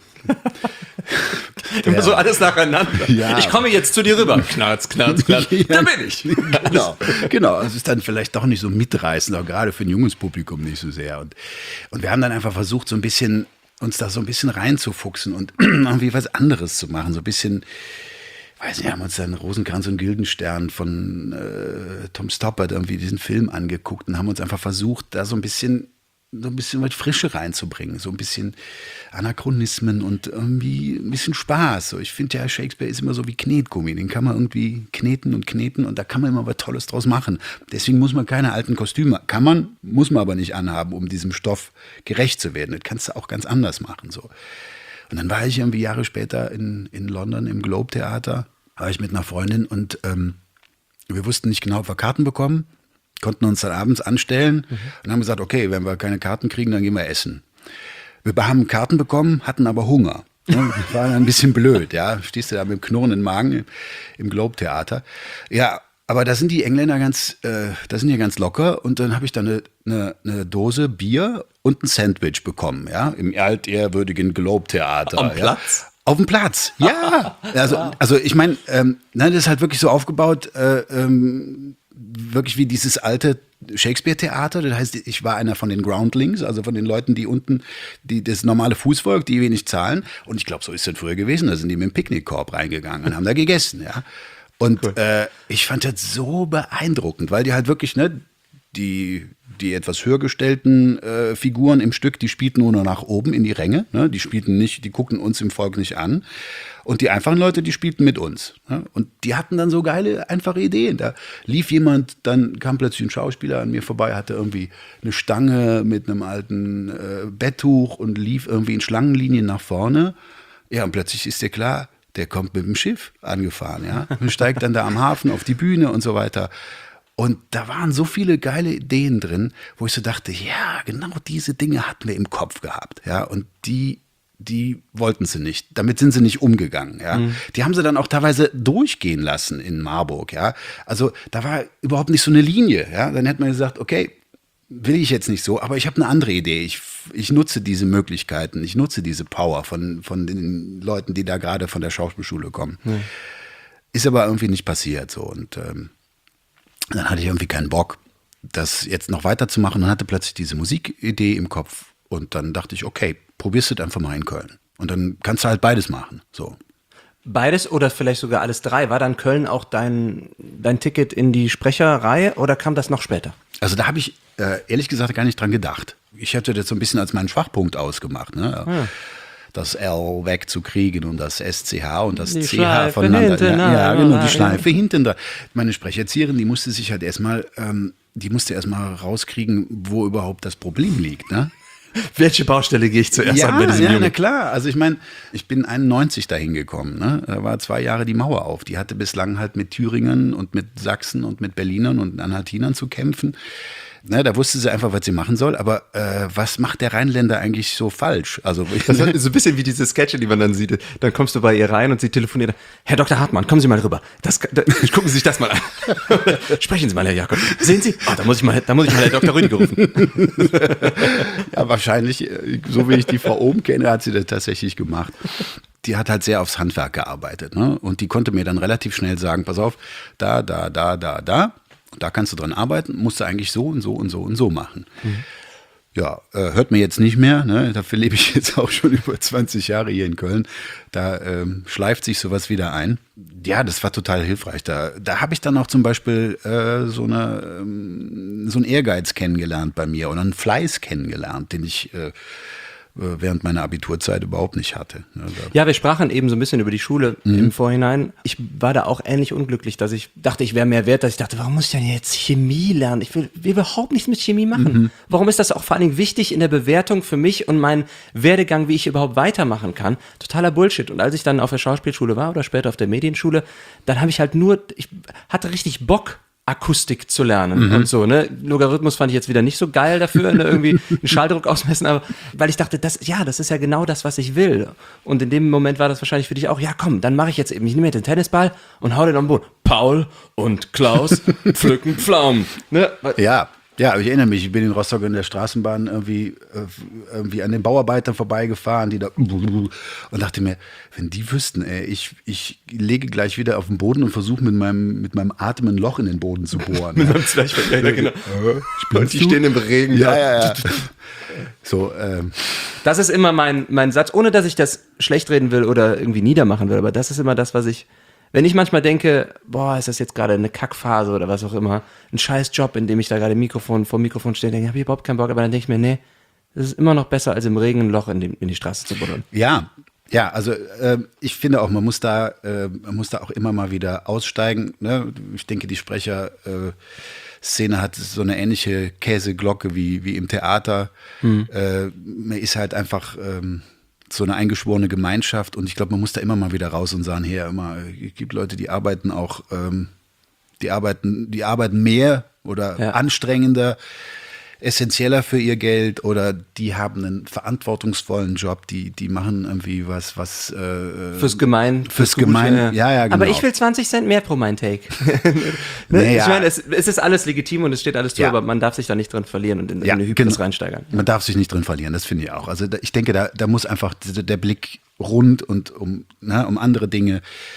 Immer ja. so alles nacheinander. Ja. Ich komme jetzt zu dir rüber. Knarz, knarz, knarz. Da bin ich. Genau, genau. Es ist dann vielleicht doch nicht so mitreißend, auch gerade für ein junges Publikum nicht so sehr. Und, und wir haben dann einfach versucht, so ein bisschen, uns da so ein bisschen reinzufuchsen und irgendwie was anderes zu machen. So ein bisschen, weiß nicht, haben uns dann Rosenkranz und Guildenstern von äh, Tom Stoppard irgendwie diesen Film angeguckt und haben uns einfach versucht, da so ein bisschen so ein bisschen was Frische reinzubringen, so ein bisschen Anachronismen und irgendwie ein bisschen Spaß. So, ich finde ja, Shakespeare ist immer so wie Knetgummi, den kann man irgendwie kneten und kneten und da kann man immer was Tolles draus machen. Deswegen muss man keine alten Kostüme, kann man, muss man aber nicht anhaben, um diesem Stoff gerecht zu werden. Das kannst du auch ganz anders machen. So. Und dann war ich irgendwie Jahre später in, in London im Globe Theater, war ich mit einer Freundin und ähm, wir wussten nicht genau, ob wir Karten bekommen, konnten uns dann abends anstellen mhm. und haben gesagt, okay, wenn wir keine Karten kriegen, dann gehen wir essen. Wir haben Karten bekommen, hatten aber Hunger. Ne? War ein bisschen blöd, ja. Stehst du da mit dem knurrenden Magen im Globe Theater. Ja, aber da sind die Engländer ganz, äh, da sind die ganz locker und dann habe ich dann eine, eine, eine Dose Bier und ein Sandwich bekommen, ja, im altehrwürdigen Globe Theater. Am ja? Platz? Auf dem Platz, ja. Also, also ich meine, ähm, das ist halt wirklich so aufgebaut, äh, ähm, wirklich wie dieses alte Shakespeare-Theater. Das heißt, ich war einer von den Groundlings, also von den Leuten, die unten, die das normale Fußvolk, die wenig zahlen. Und ich glaube, so ist das früher gewesen. Da sind die mit dem Picknickkorb reingegangen und haben da gegessen, ja. Und cool. äh, ich fand das so beeindruckend, weil die halt wirklich, ne, die, die etwas höher gestellten äh, Figuren im Stück, die spielten nur noch nach oben in die Ränge, ne? Die spielten nicht, die guckten uns im Volk nicht an. Und die einfachen Leute, die spielten mit uns. Ne? Und die hatten dann so geile, einfache Ideen. Da lief jemand, dann kam plötzlich ein Schauspieler an mir vorbei, hatte irgendwie eine Stange mit einem alten äh, Betttuch und lief irgendwie in Schlangenlinien nach vorne. Ja, und plötzlich ist dir klar, der kommt mit dem Schiff angefahren, ja. Und steigt dann da am Hafen auf die Bühne und so weiter. Und da waren so viele geile Ideen drin, wo ich so dachte, ja, genau diese Dinge hatten wir im Kopf gehabt, ja. Und die die wollten sie nicht. Damit sind sie nicht umgegangen, ja. Mhm. Die haben sie dann auch teilweise durchgehen lassen in Marburg, ja. Also da war überhaupt nicht so eine Linie, ja. Dann hätte man gesagt, okay, will ich jetzt nicht so, aber ich habe eine andere Idee. Ich, ich nutze diese Möglichkeiten, ich nutze diese Power von, von den Leuten, die da gerade von der Schauspielschule kommen. Mhm. Ist aber irgendwie nicht passiert, so. Und ähm, dann hatte ich irgendwie keinen Bock, das jetzt noch weiterzumachen und hatte plötzlich diese Musikidee im Kopf. Und dann dachte ich, okay, probierst du das einfach mal in Köln. Und dann kannst du halt beides machen. So. Beides oder vielleicht sogar alles drei. War dann Köln auch dein, dein Ticket in die Sprecherreihe oder kam das noch später? Also da habe ich äh, ehrlich gesagt gar nicht dran gedacht. Ich hätte das so ein bisschen als meinen Schwachpunkt ausgemacht. Ne? Ja. Das L wegzukriegen und das S C H und das die C H Schleife voneinander. Hinten, ja, ja, genau, die ja. Schleife hinten da. Meine Sprecherzieherin, die musste sich halt erstmal, ähm, die musste erstmal rauskriegen, wo überhaupt das Problem liegt. Ne? Welche Baustelle gehe ich zuerst ja, an bei diesem ja, Jungen? na klar. Also ich meine, ich bin einundneunzig dahin gekommen. Ne? Da war zwei Jahre die Mauer auf. Die hatte bislang halt mit Thüringen und mit Sachsen und mit Berlinern und Anhaltinern zu kämpfen. Ne, da wusste sie einfach, was sie machen soll. Aber äh, was macht der Rheinländer eigentlich so falsch? Also das ist so ein bisschen wie diese Sketche, die man dann sieht. Dann kommst du bei ihr rein und sie telefoniert. Herr Doktor Hartmann, kommen Sie mal rüber. Das, da, gucken Sie sich das mal an. Sprechen Sie mal, Herr Jakob. Sehen Sie? Oh, da muss ich mal, da muss ich mal Herr Doktor Rüdiger rufen. Ja, wahrscheinlich, so wie ich die Frau oben kenne, hat sie das tatsächlich gemacht. Die hat halt sehr aufs Handwerk gearbeitet. Ne? Und die konnte mir dann relativ schnell sagen, pass auf, da, da, da, da, da. Da kannst du dran arbeiten, musst du eigentlich so und so und so und so machen. Mhm. Ja, äh, hört mir jetzt nicht mehr, ne? Dafür lebe ich jetzt auch schon über zwanzig Jahre hier in Köln. Da ähm, schleift sich sowas wieder ein. Ja, das war total hilfreich. Da, da habe ich dann auch zum Beispiel äh, so, eine, ähm, so einen Ehrgeiz kennengelernt bei mir oder einen Fleiß kennengelernt, den ich äh, während meiner Abiturzeit überhaupt nicht hatte. Ja, wir sprachen eben so ein bisschen über die Schule mhm. im Vorhinein. Ich war da auch ähnlich unglücklich, dass ich dachte, ich wäre mehr wert, dass ich dachte, warum muss ich denn jetzt Chemie lernen? Ich will, will überhaupt nichts mit Chemie machen. Mhm. Warum ist das auch vor allen Dingen wichtig in der Bewertung für mich und meinen Werdegang, wie ich überhaupt weitermachen kann? Totaler Bullshit. Und als ich dann auf der Schauspielschule war oder später auf der Medienschule, dann habe ich halt nur, ich hatte richtig Bock, Akustik zu lernen mhm. und so, ne? Logarithmus fand ich jetzt wieder nicht so geil dafür, ne? Irgendwie einen Schalldruck ausmessen, aber weil ich dachte, das, ja, das ist ja genau das, was ich will. Und in dem Moment war das wahrscheinlich für dich auch, ja komm, dann mache ich jetzt eben, ich nehme jetzt den Tennisball und hau den am Boden. Paul und Klaus pflücken Pflaumen. Ne? Ja. Ja, ich erinnere mich, ich bin in Rostock in der Straßenbahn irgendwie, irgendwie an den Bauarbeitern vorbeigefahren, die da und dachte mir, wenn die wüssten, ey, ich, ich lege gleich wieder auf den Boden und versuche mit meinem, mit meinem Atem ein Loch in den Boden zu bohren. Mit meinem Zwerchfell, ja, genau. Äh, und die stehen im Regen. Ja, ja, ja. So, ähm. Das ist immer mein, mein Satz, ohne dass ich das schlecht reden will oder irgendwie niedermachen will, aber das ist immer das, was ich... Wenn ich manchmal denke, boah, ist das jetzt gerade eine Kackphase oder was auch immer, ein scheiß Job, in dem ich da gerade Mikrofon vor dem Mikrofon stehe, denke ich, habe ich überhaupt keinen Bock, aber dann denke ich mir, nee, das ist immer noch besser, als im Regen ein Loch in die, in die Straße zu buddeln. Ja, ja, also äh, ich finde auch, man muss da, äh, man muss da auch immer mal wieder aussteigen. Ne? Ich denke, die Sprecherszene äh, hat so eine ähnliche Käseglocke wie, wie im Theater. Hm. Äh, man ist halt einfach... Ähm, so eine eingeschworene Gemeinschaft und ich glaube, man muss da immer mal wieder raus und sagen, hier immer, es gibt Leute, die arbeiten auch, ähm, die arbeiten, die arbeiten mehr oder ja. anstrengender, essentieller für ihr Geld oder die haben einen verantwortungsvollen Job, die, die machen irgendwie was, was äh, fürs Gemein. Fürs, fürs Gemein, ja. ja, ja, genau. Aber ich will zwanzig Cent mehr pro mein Take. ne? naja. Ich meine, es, es ist alles legitim und es steht alles zu, ja. aber man darf sich da nicht drin verlieren und in, ja, in eine Hybris genau. reinsteigern. Man darf sich nicht drin verlieren, das finde ich auch. Also da, ich denke, da, da muss einfach der Blick rund und um, ne, um andere Dinge,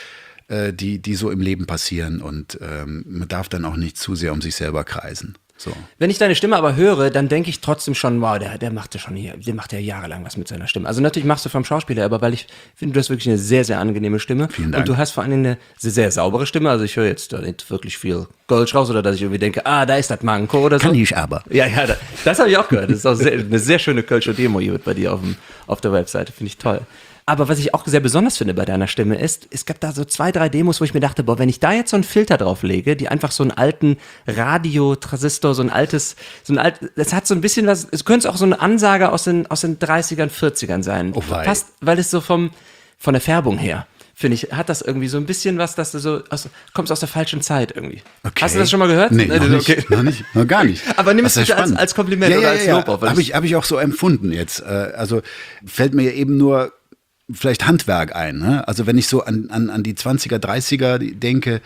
äh, die, die so im Leben passieren und ähm, man darf dann auch nicht zu sehr um sich selber kreisen. So. Wenn ich deine Stimme aber höre, dann denke ich trotzdem schon, wow, der, der macht ja schon hier, der macht ja jahrelang was mit seiner Stimme. Also natürlich machst du vom Schauspieler, aber weil ich finde, du hast wirklich eine sehr, sehr angenehme Stimme. Vielen Dank. Und du hast vor allem eine sehr, sehr saubere Stimme. Also ich höre jetzt da nicht wirklich viel Gölsch raus oder dass ich irgendwie denke, ah, da ist das Manko oder so. Kann ich aber. Ja, ja, das, das habe ich auch gehört. Das ist auch sehr, eine sehr schöne Kölscher Demo hier bei dir auf, dem, auf der Webseite. Finde ich toll. Aber was ich auch sehr besonders finde bei deiner Stimme ist, es gab da so zwei, drei Demos, wo ich mir dachte, boah, wenn ich da jetzt so einen Filter drauf lege, die einfach so einen alten Radiotransistor, so ein altes, so ein alt, das hat so ein bisschen was, es könnte auch so eine Ansage aus den, aus den dreißigern, vierzigern sein. Oh, wei. Passt, weil es so vom, von der Färbung her, finde ich, hat das irgendwie so ein bisschen was, dass du so, aus, kommst aus der falschen Zeit irgendwie. Okay. Hast du das schon mal gehört? Nee, noch, okay. nicht, noch nicht, noch gar nicht. Aber nimm es bitte als, als Kompliment ja, oder ja, als ja, Lob auf. Habe ich, hab ich auch so empfunden jetzt. Also fällt mir eben nur vielleicht Handwerk ein. Ne? Also wenn ich so an, an, an die zwanziger, dreißiger denke,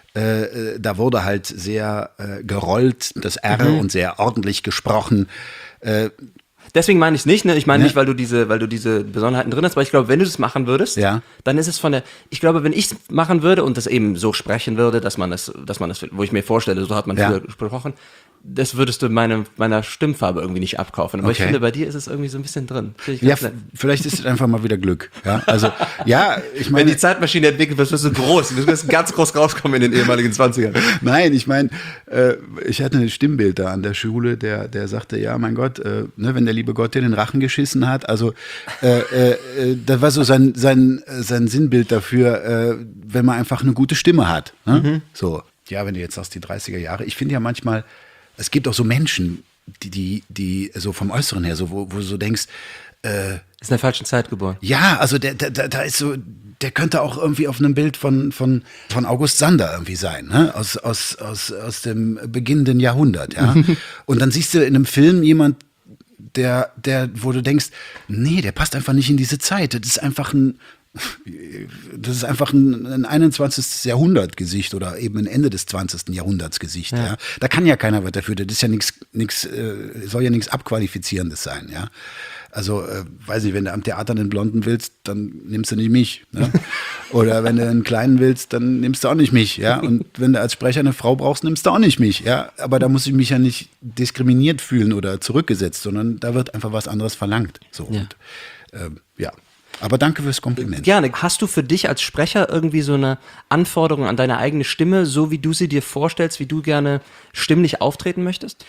äh, da wurde halt sehr äh, gerollt, das R mhm. und sehr ordentlich gesprochen. Äh, Deswegen meine ich es nicht, ne? Ich meine ja. nicht, weil du diese, weil du diese Besonderheiten drin hast, weil ich glaube, wenn du das machen würdest, ja. dann ist es von der, ich glaube, wenn ich es machen würde und das eben so sprechen würde, dass man das, dass man das, wo ich mir vorstelle, so hat man ja. früher gesprochen, das würdest du meine, meiner Stimmfarbe irgendwie nicht abkaufen. Aber okay. ich finde, bei dir ist es irgendwie so ein bisschen drin. Ja, f- vielleicht ist es einfach mal wieder Glück. Ja, also, ja, ich meine. Wenn die Zeitmaschine entwickelt wird, wirst du groß. Du wirst ganz groß rauskommen in den ehemaligen zwanzigern. Nein, ich meine, äh, ich hatte ein Stimmbild da an der Schule, der, der sagte, ja, mein Gott, äh, ne, wenn der liebe Gott dir den Rachen geschissen hat, also, äh, äh, das war so sein, sein, sein Sinnbild dafür, äh, wenn man einfach eine gute Stimme hat. Ne? Mhm. So. Ja, wenn du jetzt sagst, die dreißiger Jahre, ich finde ja manchmal, es gibt auch so Menschen, die, die, die so vom Äußeren her, so, wo, wo du so denkst, äh, ist in der falschen Zeit geboren. Ja, also der, der, da ist so, der könnte auch irgendwie auf einem Bild von, von, von August Sander irgendwie sein, ne? Aus, aus, aus, aus dem beginnenden Jahrhundert, ja. Und dann siehst du in einem Film jemand, der, der, wo du denkst, nee, der passt einfach nicht in diese Zeit. Das ist einfach ein, das ist einfach ein, ein einundzwanzigsten. Jahrhundert-Gesicht oder eben ein Ende des zwanzigsten. Jahrhunderts-Gesicht, ja. ja. Da kann ja keiner was dafür. Das ist ja nichts, nichts, äh, soll ja nichts Abqualifizierendes sein, ja. Also, äh, weiß nicht, wenn du am Theater einen Blonden willst, dann nimmst du nicht mich. Ne? Oder wenn du einen Kleinen willst, dann nimmst du auch nicht mich. Ja? Und wenn du als Sprecher eine Frau brauchst, nimmst du auch nicht mich. Ja? Aber da muss ich mich ja nicht diskriminiert fühlen oder zurückgesetzt, sondern da wird einfach was anderes verlangt. So, ja. Und, äh, ja. Aber danke fürs Kompliment. Gerne. Hast du für dich als Sprecher irgendwie so eine Anforderung an deine eigene Stimme, so wie du sie dir vorstellst, wie du gerne stimmlich auftreten möchtest?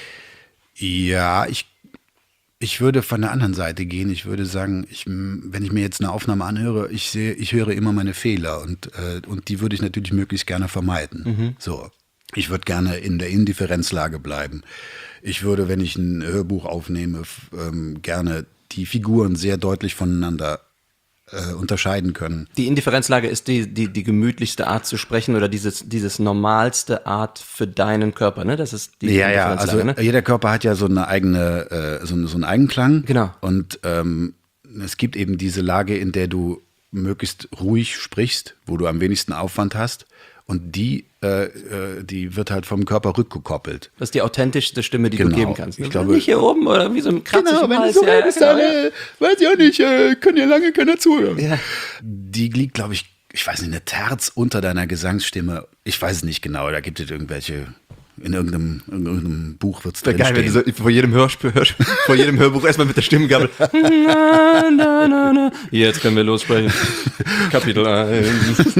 Ja, ich Ich würde von der anderen Seite gehen. Ich würde sagen, ich, wenn ich mir jetzt eine Aufnahme anhöre, ich sehe, ich höre immer meine Fehler und, äh, und die würde ich natürlich möglichst gerne vermeiden. Mhm. So, ich würde gerne in der Indifferenzlage bleiben. Ich würde, wenn ich ein Hörbuch aufnehme, f- ähm, gerne die Figuren sehr deutlich voneinander äh, unterscheiden können. Die Indifferenzlage ist die, die, die gemütlichste Art zu sprechen oder dieses, dieses normalste Art für deinen Körper, ne? Das ist die Ja, ja, Indifferenzlage, also ne? jeder Körper hat ja so eine eigene, äh, so, so einen Eigenklang. Genau. Und ähm, es gibt eben diese Lage, in der du möglichst ruhig sprichst, wo du am wenigsten Aufwand hast. Und die, äh, äh, die wird halt vom Körper rückgekoppelt. Das ist die authentischste Stimme, die Genau. du geben kannst. Ich Ne? glaube- Nicht hier oben oder wie so ein Kratzer im Hals. so ja, ist, genau, dann, ja. äh, weiß ich auch nicht, äh, können ja lange keiner zuhören. Ja. Die liegt, glaube ich, ich weiß nicht, eine Terz unter deiner Gesangsstimme. Ich weiß es nicht genau, da gibt es irgendwelche, in irgendeinem, in irgendeinem Buch wird es Wäre drin geil, wenn stehen. du so vor jedem Hörspiel, Hörspiel vor jedem Hörbuch erstmal mit der Stimmgabel. na, na, na, na. Jetzt können wir lossprechen. Kapitel eins.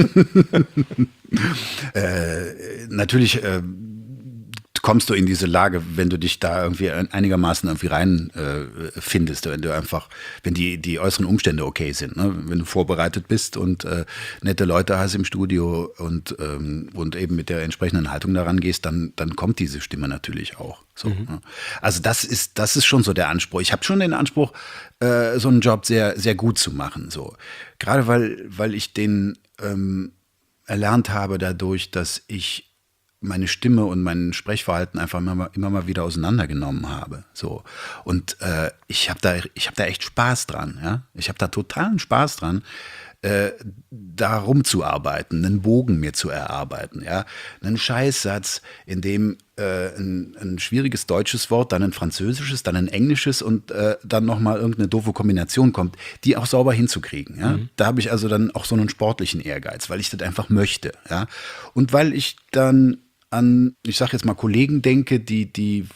äh, natürlich äh, kommst du in diese Lage, wenn du dich da irgendwie einigermaßen irgendwie rein äh, findest, wenn du einfach, wenn die, die äußeren Umstände okay sind, ne? Wenn du vorbereitet bist und äh, nette Leute hast im Studio und, ähm, und eben mit der entsprechenden Haltung daran gehst, dann, dann kommt diese Stimme natürlich auch. So, mhm. ne? Also das ist, das ist schon so der Anspruch. Ich habe schon den Anspruch, äh, so einen Job sehr, sehr gut zu machen. So. Gerade weil, weil ich den ähm, erlernt habe dadurch, dass ich meine Stimme und mein Sprechverhalten einfach immer mal, immer mal wieder auseinandergenommen habe. So. Und äh, ich habe da, ich hab da echt Spaß dran. Ja? Ich habe da totalen Spaß dran, äh, da rumzuarbeiten, einen Bogen mir zu erarbeiten. Ja? Einen Scheißsatz, in dem äh, ein, ein schwieriges deutsches Wort, dann ein französisches, dann ein englisches und äh, dann nochmal irgendeine doofe Kombination kommt, die auch sauber hinzukriegen. Ja? Mhm. Da habe ich also dann auch so einen sportlichen Ehrgeiz, weil ich das einfach möchte. Ja? Und weil ich dann an, ich sag jetzt mal, Kollegen denke, die, die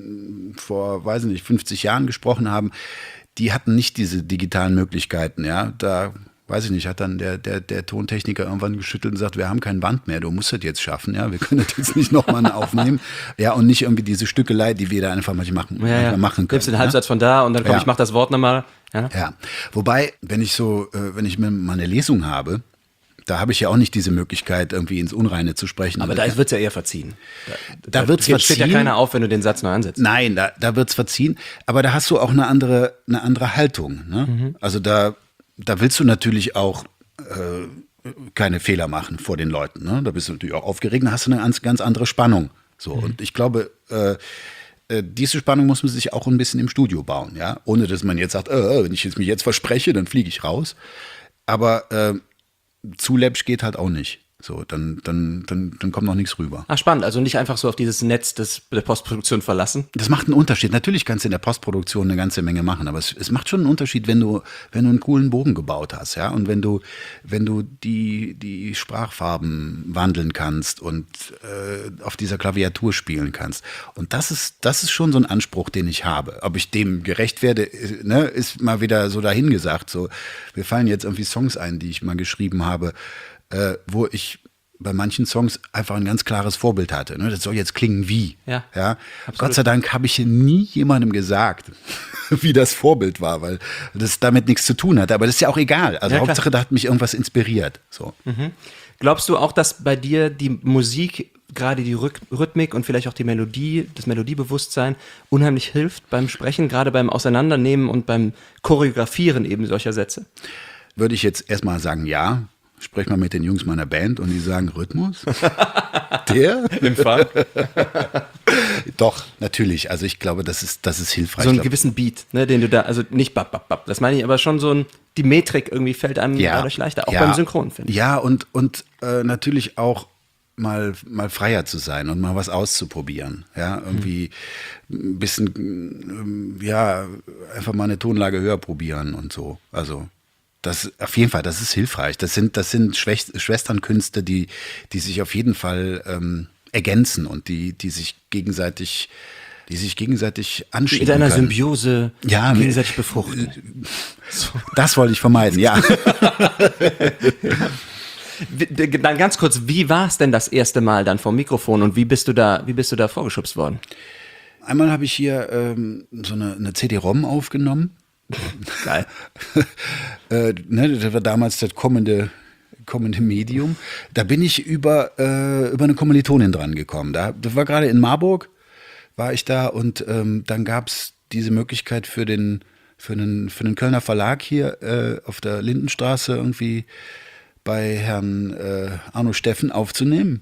vor, weiß ich nicht, fünfzig Jahren gesprochen haben, die hatten nicht diese digitalen Möglichkeiten, ja, da, weiß ich nicht, hat dann der, der, der Tontechniker irgendwann geschüttelt und gesagt, wir haben kein Band mehr, du musst das jetzt schaffen, ja, wir können das jetzt nicht nochmal aufnehmen, ja, und nicht irgendwie diese Stückelei, die wir da einfach manchmal machen, ja, ja. machen können. Nimmst den Halbsatz ja? von da und dann komm, ja. ich mach das Wort nochmal. Ja. ja, wobei, wenn ich so, äh, wenn ich mir mal eine Lesung habe, da habe ich ja auch nicht diese Möglichkeit, irgendwie ins Unreine zu sprechen. Aber da wird es ja eher verziehen. Da, da, da wird es verziehen. Steht ja keiner auf, wenn du den Satz neu ansetzt. Nein, da, da wird es verziehen. Aber da hast du auch eine andere, eine andere Haltung. Ne? Mhm. Also da, da willst du natürlich auch äh, keine Fehler machen vor den Leuten. Ne? Da bist du natürlich auch aufgeregt, da hast du eine ganz, ganz andere Spannung. So. Mhm. Und ich glaube, äh, äh, diese Spannung muss man sich auch ein bisschen im Studio bauen. Ja? Ohne dass man jetzt sagt, äh, wenn ich jetzt mich jetzt verspreche, dann fliege ich raus. Aber äh, zu läppsch geht halt auch nicht. So, dann, dann, dann, dann kommt noch nichts rüber. Ach, spannend. Also nicht einfach so auf dieses Netz des, der Postproduktion verlassen. Das macht einen Unterschied. Natürlich kannst du in der Postproduktion eine ganze Menge machen, aber es, es macht schon einen Unterschied, wenn du, wenn du einen coolen Bogen gebaut hast, ja, und wenn du, wenn du die, die Sprachfarben wandeln kannst und äh, auf dieser Klaviatur spielen kannst. Und das ist, das ist schon so ein Anspruch, den ich habe. Ob ich dem gerecht werde, ne, ist mal wieder so dahingesagt. So, mir fallen jetzt irgendwie Songs ein, die ich mal geschrieben habe, Äh, wo ich bei manchen Songs einfach ein ganz klares Vorbild hatte. Ne? Das soll jetzt klingen wie. Ja, ja? Gott sei Dank habe ich nie jemandem gesagt, wie das Vorbild war, weil das damit nichts zu tun hatte. Aber das ist ja auch egal. Also ja, Hauptsache, da hat mich irgendwas inspiriert. So. Mhm. Glaubst du auch, dass bei dir die Musik gerade die Rhyth- Rhythmik und vielleicht auch die Melodie, das Melodiebewusstsein unheimlich hilft beim Sprechen, gerade beim Auseinandernehmen und beim Choreografieren eben solcher Sätze? Würde ich jetzt erstmal sagen, ja. Sprech mal mit den Jungs meiner Band und die sagen, Rhythmus? Der? Im Fall. Doch, natürlich. Also ich glaube, das ist, das ist hilfreich. So einen Ich glaub, gewissen Beat, ne, den du da, also nicht bap, bap, bap, das meine ich, aber schon so ein, die Metrik irgendwie fällt einem Ja. dadurch leichter, auch Ja. beim Synchron, finde ich. Ja, und, und äh, natürlich auch mal, mal freier zu sein und mal was auszuprobieren. Ja, irgendwie ein bisschen, ähm, ja, einfach mal eine Tonlage höher probieren und so. Also das auf jeden Fall, das ist hilfreich. Das sind, das sind Schwech- Schwesternkünste, die, die sich auf jeden Fall ähm, ergänzen und die, die sich gegenseitig, die sich gegenseitig anschieben In einer können. Symbiose Ja, gegenseitig befruchten. Das wollte ich vermeiden, ja. Wie- Dann ganz kurz, wie war es denn das erste Mal dann vom Mikrofon und wie bist du da, wie bist du da vorgeschubst worden? Einmal habe ich hier ähm, so eine, eine C D-ROM aufgenommen. Geil. äh, ne, das war damals das kommende, kommende Medium. Da bin ich über, äh, über eine Kommilitonin dran gekommen. Da, das war gerade in Marburg, war ich da und ähm, dann gab es diese Möglichkeit für den, für einen, für einen Kölner Verlag hier äh, auf der Lindenstraße irgendwie bei Herrn äh, Arno Steffen aufzunehmen.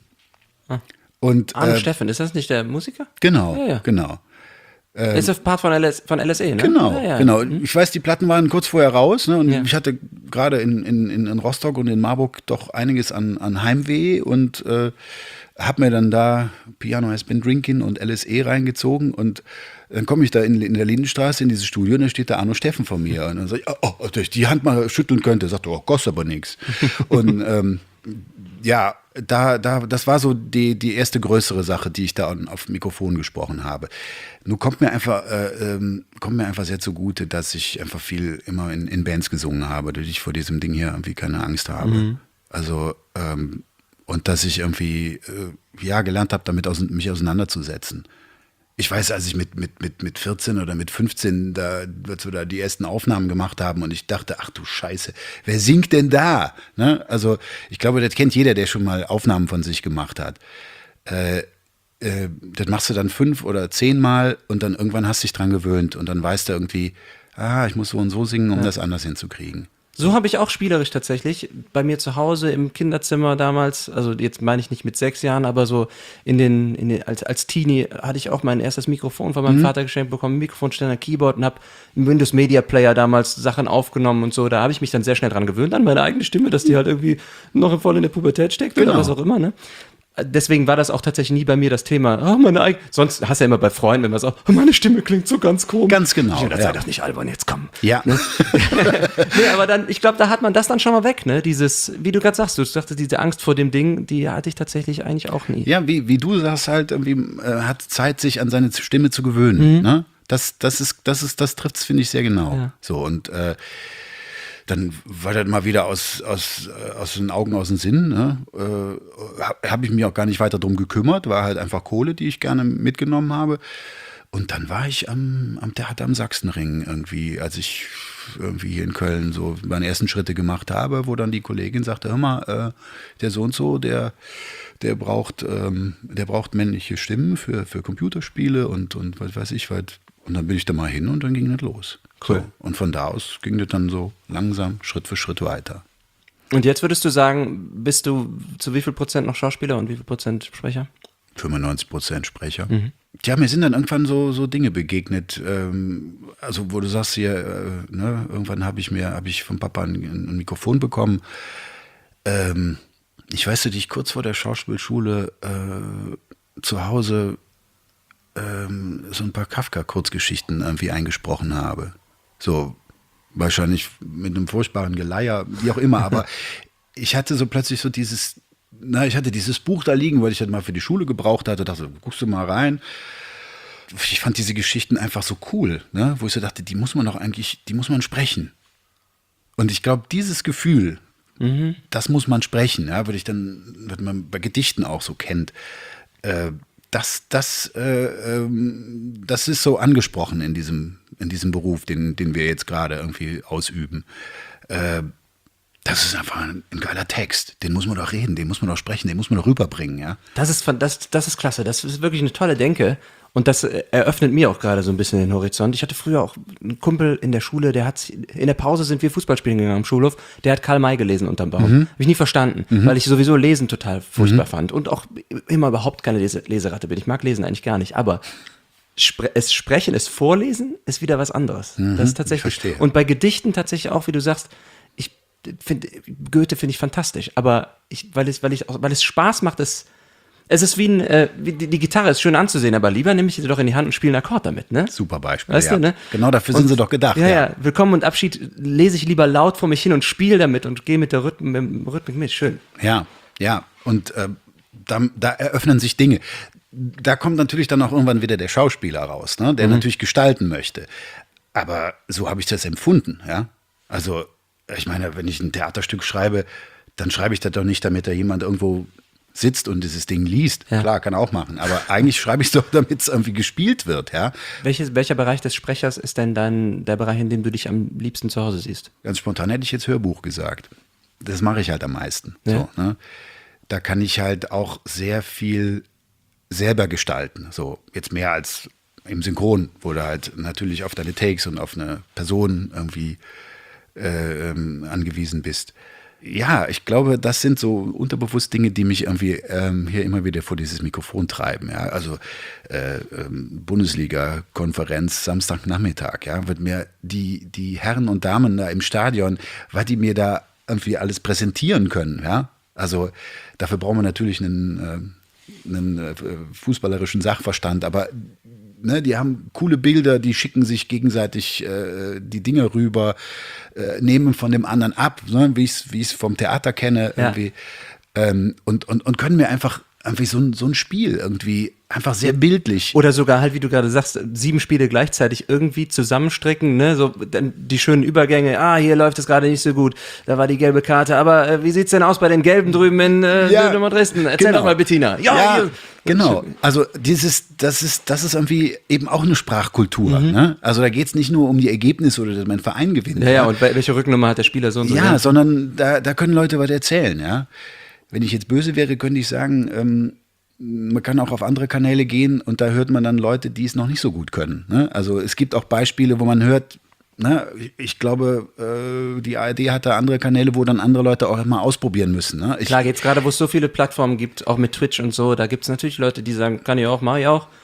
Und, Arno äh, Steffen, ist das nicht der Musiker? Genau, Ja, ja. genau. ist das Part von, L S, von L S E, ne? Genau, ja, ja. genau. Ich weiß, die Platten waren kurz vorher raus, ne? Und Ja. ich hatte gerade in, in, in Rostock und in Marburg doch einiges an, an Heimweh und äh, habe mir dann da Piano Has Been Drinking und L S E reingezogen und dann komme ich da in, in der Lindenstraße in dieses Studio und da steht der Arno Steffen vor mir und dann sage ich, oh, oh, dass ich die Hand mal schütteln könnte, sagt er, oh, kostet aber nichts. Und ähm, ja, da, da, das war so die, die erste größere Sache, die ich da auf Mikrofon gesprochen habe. Nur kommt mir einfach, äh, ähm, kommt mir einfach sehr zugute, dass ich einfach viel immer in, in Bands gesungen habe, dass ich vor diesem Ding hier irgendwie keine Angst habe. Mhm. Also, ähm, und dass ich irgendwie, äh, ja, gelernt habe, damit aus, mich auseinanderzusetzen. Ich weiß, als ich mit, mit, mit, mit vierzehn oder mit fünfzehn da, als wir da die ersten Aufnahmen gemacht haben und ich dachte, ach du Scheiße, wer singt denn da? Ne? Also ich glaube, das kennt jeder, der schon mal Aufnahmen von sich gemacht hat. Äh, äh, das machst du dann fünf oder zehn Mal und dann irgendwann hast du dich dran gewöhnt und dann weißt du irgendwie, ah, ich muss so und so singen, um ja. das anders hinzukriegen. So habe ich auch spielerisch tatsächlich bei mir zu Hause im Kinderzimmer damals, also jetzt meine ich nicht mit sechs Jahren, aber so in den, in den als, als Teenie hatte ich auch mein erstes Mikrofon von meinem mhm. Vater geschenkt bekommen, Mikrofonständer, Keyboard und habe im Windows Media Player damals Sachen aufgenommen und so. Da habe ich mich dann sehr schnell dran gewöhnt an meine eigene Stimme, dass die halt irgendwie noch voll in der Pubertät steckt genau. oder was auch immer, ne? Deswegen war das auch tatsächlich nie bei mir das Thema. Oh, meine Eig- Sonst hast du ja immer bei Freunden, wenn man sagt, oh, meine Stimme klingt so ganz komisch. Ganz genau. Ja, das sei doch nicht albern, jetzt komm. Ja. Ne? Nee, aber dann, ich glaube, da hat man das dann schon mal weg, ne? Dieses, wie du gerade sagst, du sagtest, diese Angst vor dem Ding, die hatte ich tatsächlich eigentlich auch nie. Ja, wie, wie du sagst, halt irgendwie äh, hat Zeit, sich an seine Stimme zu gewöhnen. Mhm. Ne? Das, das ist, das ist, das trifft es, finde ich, sehr genau. Ja. So und äh, dann war das mal wieder aus, aus, aus den Augen, aus dem Sinn. Ne? Äh, habe ich mich auch gar nicht weiter drum gekümmert. War halt einfach Kohle, die ich gerne mitgenommen habe. Und dann war ich am, am Theater am Sachsenring irgendwie, als ich irgendwie hier in Köln so meine ersten Schritte gemacht habe, wo dann die Kollegin sagte, hör mal, äh, der so und so, der, der braucht, ähm, der braucht männliche Stimmen für, für Computerspiele und, und was weiß ich was. Und dann bin ich da mal hin und dann ging das los. Cool. So. Und von da aus ging das dann so langsam, Schritt für Schritt weiter. Und jetzt würdest du sagen, bist du zu wie viel Prozent noch Schauspieler und wie viel Prozent Sprecher? fünfundneunzig Prozent Sprecher. Mhm. Tja, mir sind dann irgendwann so, so Dinge begegnet, ähm, also wo du sagst hier, äh, ne, irgendwann habe ich mir, habe ich vom Papa ein, ein Mikrofon bekommen. Ähm, ich weiß, dass ich kurz vor der Schauspielschule äh, zu Hause ähm, so ein paar Kafka-Kurzgeschichten irgendwie eingesprochen habe. So wahrscheinlich mit einem furchtbaren Geleier, wie auch immer, aber ich hatte so plötzlich so dieses, na, ich hatte dieses Buch da liegen, weil ich das mal für die Schule gebraucht hatte, dachte, guckst du mal rein. Ich fand diese Geschichten einfach so cool, ne? Wo ich so dachte, die muss man doch eigentlich, die muss man sprechen. Und ich glaube, dieses Gefühl, mhm. das muss man sprechen, ja, würde ich dann, was man bei Gedichten auch so kennt, äh, das, das, äh, ähm, das ist so angesprochen in diesem, in diesem Beruf, den, den wir jetzt gerade irgendwie ausüben. Äh, das ist einfach ein, ein geiler Text. Den muss man doch reden, den muss man doch sprechen, den muss man doch rüberbringen, ja. Das ist, das, das ist klasse. Das ist wirklich eine tolle Denke. Und das eröffnet mir auch gerade so ein bisschen den Horizont. Ich hatte früher auch einen Kumpel in der Schule, der hat, in der Pause sind wir Fußball spielen gegangen am Schulhof, der hat Karl May gelesen unterm Baum. Mhm. Habe ich nie verstanden, mhm. weil ich sowieso Lesen total furchtbar mhm. fand und auch immer überhaupt keine Lese, Leseratte bin. Ich mag Lesen eigentlich gar nicht, aber spre- es Sprechen, es Vorlesen ist wieder was anderes. Mhm. Das ist tatsächlich. Und bei Gedichten tatsächlich auch, wie du sagst, ich finde, Goethe finde ich fantastisch, aber ich, weil es, weil ich, weil es Spaß macht, es Es ist wie, ein, äh, wie die, die Gitarre ist schön anzusehen, aber lieber nehme ich sie doch in die Hand und spiele einen Akkord damit, ne? Super Beispiel, weißt ja. du, ne? Genau dafür und, sind sie doch gedacht. Ja, ja, ja, Willkommen und Abschied lese ich lieber laut vor mich hin und spiele damit und gehe mit der Rhythm, mit dem Rhythmik mit. Schön. Ja, ja. Und äh, da, da eröffnen sich Dinge. Da kommt natürlich dann auch irgendwann wieder der Schauspieler raus, ne? Der mhm. natürlich gestalten möchte. Aber so habe ich das empfunden, ja. Also, ich meine, wenn ich ein Theaterstück schreibe, dann schreibe ich das doch nicht, damit da jemand irgendwo sitzt und dieses Ding liest. Ja. Klar, kann er auch machen. Aber eigentlich schreibe ich es doch, damit es irgendwie gespielt wird, ja. Welches, welcher Bereich des Sprechers ist denn dann der Bereich, in dem du dich am liebsten zu Hause siehst? Ganz spontan hätte ich jetzt Hörbuch gesagt. Das mache ich halt am meisten. Ja. So, ne? Da kann ich halt auch sehr viel selber gestalten. So, jetzt mehr als im Synchron, wo du halt natürlich auf deine Takes und auf eine Person irgendwie äh, ähm, angewiesen bist. Ja, ich glaube, das sind so unterbewusst Dinge, die mich irgendwie ähm, hier immer wieder vor dieses Mikrofon treiben. Ja? Also äh, ähm, Bundesliga-Konferenz Samstagnachmittag, ja, wird mir die, die Herren und Damen da im Stadion, was die mir da irgendwie alles präsentieren können. Ja? Also dafür brauchen wir natürlich einen, äh, einen äh, fußballerischen Sachverstand, aber ne, die haben coole Bilder, die schicken sich gegenseitig äh, die Dinge rüber, äh, nehmen von dem anderen ab, ne, wie ich es wie ich es vom Theater kenne, ja. irgendwie. Ähm, und, und, und können mir einfach irgendwie so ein, so ein Spiel irgendwie einfach sehr bildlich. Oder sogar halt, wie du gerade sagst, sieben Spiele gleichzeitig irgendwie zusammenstricken, ne, so dann die schönen Übergänge, ah, hier läuft es gerade nicht so gut, da war die gelbe Karte, aber äh, wie sieht's denn aus bei den Gelben drüben in äh, ja, Dynamo Dresden? Erzähl genau. doch mal, Bettina. Ja, ja hier. Genau. Also dieses, das ist, das ist irgendwie eben auch eine Sprachkultur. Mhm. Ne? Also da geht's nicht nur um die Ergebnisse oder dass mein Verein gewinnt. Ja, ja, und welche Rücknummer hat der Spieler so und so. Ja, ja. sondern da, da können Leute was erzählen, ja. Wenn ich jetzt böse wäre, könnte ich sagen, ähm, man kann auch auf andere Kanäle gehen und da hört man dann Leute, die es noch nicht so gut können. Ne? Also es gibt auch Beispiele, wo man hört, ne, ich glaube, äh, die A R D hat da andere Kanäle, wo dann andere Leute auch mal ausprobieren müssen. Ne? Ich, Klar, jetzt gerade, wo es so viele Plattformen gibt, auch mit Twitch und so, da gibt es natürlich Leute, die sagen, kann ich auch, mach ich auch.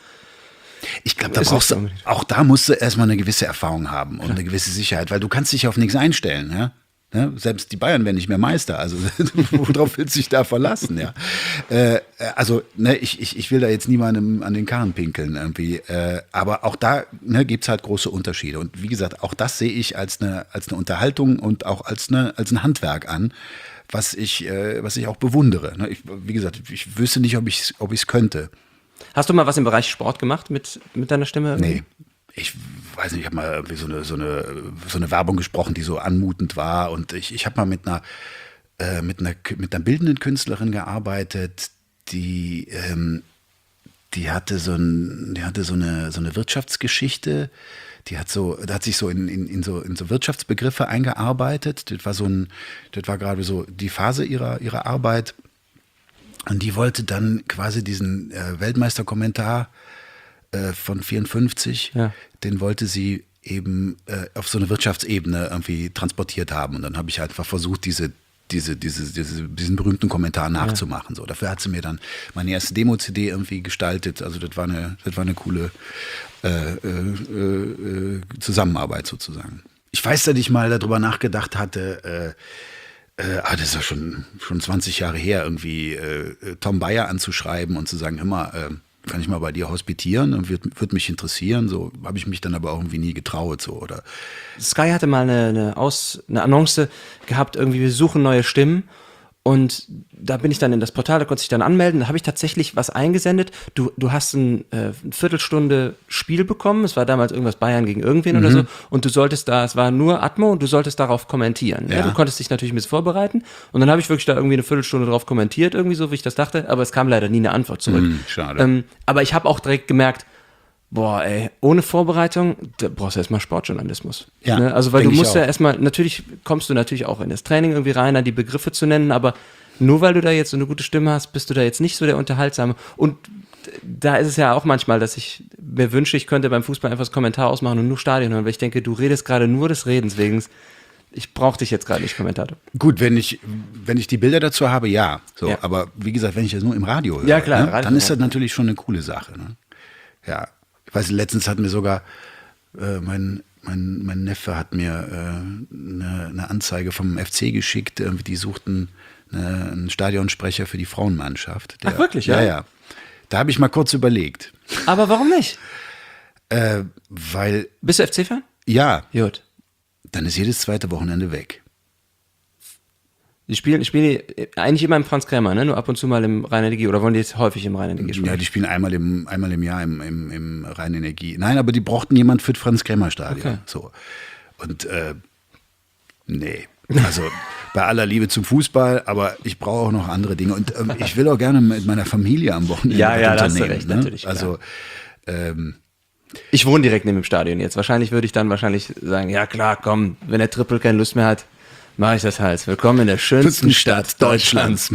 Ich glaube, da brauchst du, auch da musst du erstmal eine gewisse Erfahrung haben und eine gewisse Sicherheit, weil du kannst dich auf nichts einstellen, ja. Ja, selbst die Bayern werden nicht mehr Meister, also worauf willst du dich da verlassen? Ja? Äh, also ne, ich, ich, ich will da jetzt niemandem an den Karren pinkeln irgendwie, äh, aber auch da ne, gibt es halt große Unterschiede und wie gesagt, auch das sehe ich als eine, als eine Unterhaltung und auch als, eine, als ein Handwerk an, was ich, äh, was ich auch bewundere. Ne? Ich, wie gesagt, ich wüsste nicht, ob ich es ob ich's könnte. Hast du mal was im Bereich Sport gemacht mit, mit deiner Stimme? Nee. Ich weiß nicht, ich habe mal irgendwie so eine, so, eine, so eine Werbung gesprochen, die so anmutend war. Und ich, ich habe mal mit einer, äh, mit, einer, mit einer bildenden Künstlerin gearbeitet, die, ähm, die hatte, so, ein, die hatte so, eine, so eine Wirtschaftsgeschichte. Die hat so, da hat sich so in, in, in, so in so Wirtschaftsbegriffe eingearbeitet. Das war so ein, das war gerade so die Phase ihrer, ihrer Arbeit. Und die wollte dann quasi diesen äh, Weltmeisterkommentar von vierundfünfzig, ja. Den wollte sie eben äh, auf so eine Wirtschaftsebene irgendwie transportiert haben. Und dann habe ich halt einfach versucht, diese, diese, diese, diese, diesen berühmten Kommentar nachzumachen. Ja. So, dafür hat sie mir dann meine erste Demo-C D irgendwie gestaltet. Also das war eine, das war eine coole äh, äh, äh, Zusammenarbeit sozusagen. Ich weiß, dass ich mal darüber nachgedacht hatte, äh, äh, ah, das ist ja schon, schon zwanzig Jahre her, irgendwie äh, Tom Bayer anzuschreiben und zu sagen, hör mal, äh, kann ich mal bei dir hospitieren und wird, wird mich interessieren. So habe ich mich dann aber auch irgendwie nie getraut. So, oder. Sky hatte mal eine, eine, Aus, eine Annonce gehabt, irgendwie wir suchen neue Stimmen. Und da bin ich dann in das Portal, da konnte ich dann anmelden. Da habe ich tatsächlich was eingesendet. Du, du hast ein, äh, eine Viertelstunde Spiel bekommen. Es war damals irgendwas Bayern gegen irgendwen mhm. oder so. Und du solltest da, es war nur Atmo und du solltest darauf kommentieren. Ja. Ja, du konntest dich natürlich ein bisschen vorbereiten. Und dann habe ich wirklich da irgendwie eine Viertelstunde drauf kommentiert, irgendwie so, wie ich das dachte. Aber es kam leider nie eine Antwort zurück. Mhm, schade. Ähm, aber ich habe auch direkt gemerkt, Boah, ey, ohne Vorbereitung, da brauchst du erstmal Sportjournalismus. Ja, ne? Also, weil du denk ich musst ja auch. erstmal, natürlich kommst du natürlich auch in das Training irgendwie rein, an die Begriffe zu nennen, aber nur weil du da jetzt so eine gute Stimme hast, bist du da jetzt nicht so der Unterhaltsame. Und da ist es ja auch manchmal, dass ich mir wünsche, ich könnte beim Fußball einfach das Kommentar ausmachen und nur Stadion hören, weil ich denke, du redest gerade nur des Redens wegen. Ich brauche dich jetzt gerade nicht, Kommentator. Gut, wenn ich, wenn ich die Bilder dazu habe, ja. So, Ja. aber wie gesagt, wenn ich das nur im Radio höre, Ja, klar, ne, Radio- dann ist das natürlich schon eine coole Sache. Ne? Ja, ich weiß, letztens hat mir sogar äh, mein, mein, mein Neffe hat mir äh, eine, eine Anzeige vom F C geschickt. Irgendwie, die suchten eine, einen Stadionsprecher für die Frauenmannschaft. Der, Ach, wirklich, ja? ja? Ja, ja. Da habe ich mal kurz überlegt, Aber warum nicht? äh, weil, Bist du F C-Fan? ja, Gut. dann ist jedes zweite Wochenende weg. Die spielen, die spielen die eigentlich immer im Franz Krämer, ne? Nur ab und zu mal im Rhein-Energie. Oder wollen die jetzt häufig im Rhein-Energie spielen? Ja, die spielen einmal im, einmal im Jahr im, im, im Rhein-Energie. Nein, aber die brauchten jemand für das Franz-Krämer-Stadion. Okay. So. Und äh, nee, also bei aller Liebe zum Fußball, aber ich brauche auch noch andere Dinge. Und ähm, ich will auch gerne mit meiner Familie am Wochenende Ja, was ja, da hast du unternehmen. recht, ne? natürlich, klar. Also ähm, Ich wohne direkt neben dem Stadion jetzt. Wahrscheinlich würde ich dann wahrscheinlich sagen, ja klar, komm, wenn der Triple keine Lust mehr hat, mache ich das halt. Willkommen in der schönsten Stadt Deutschlands.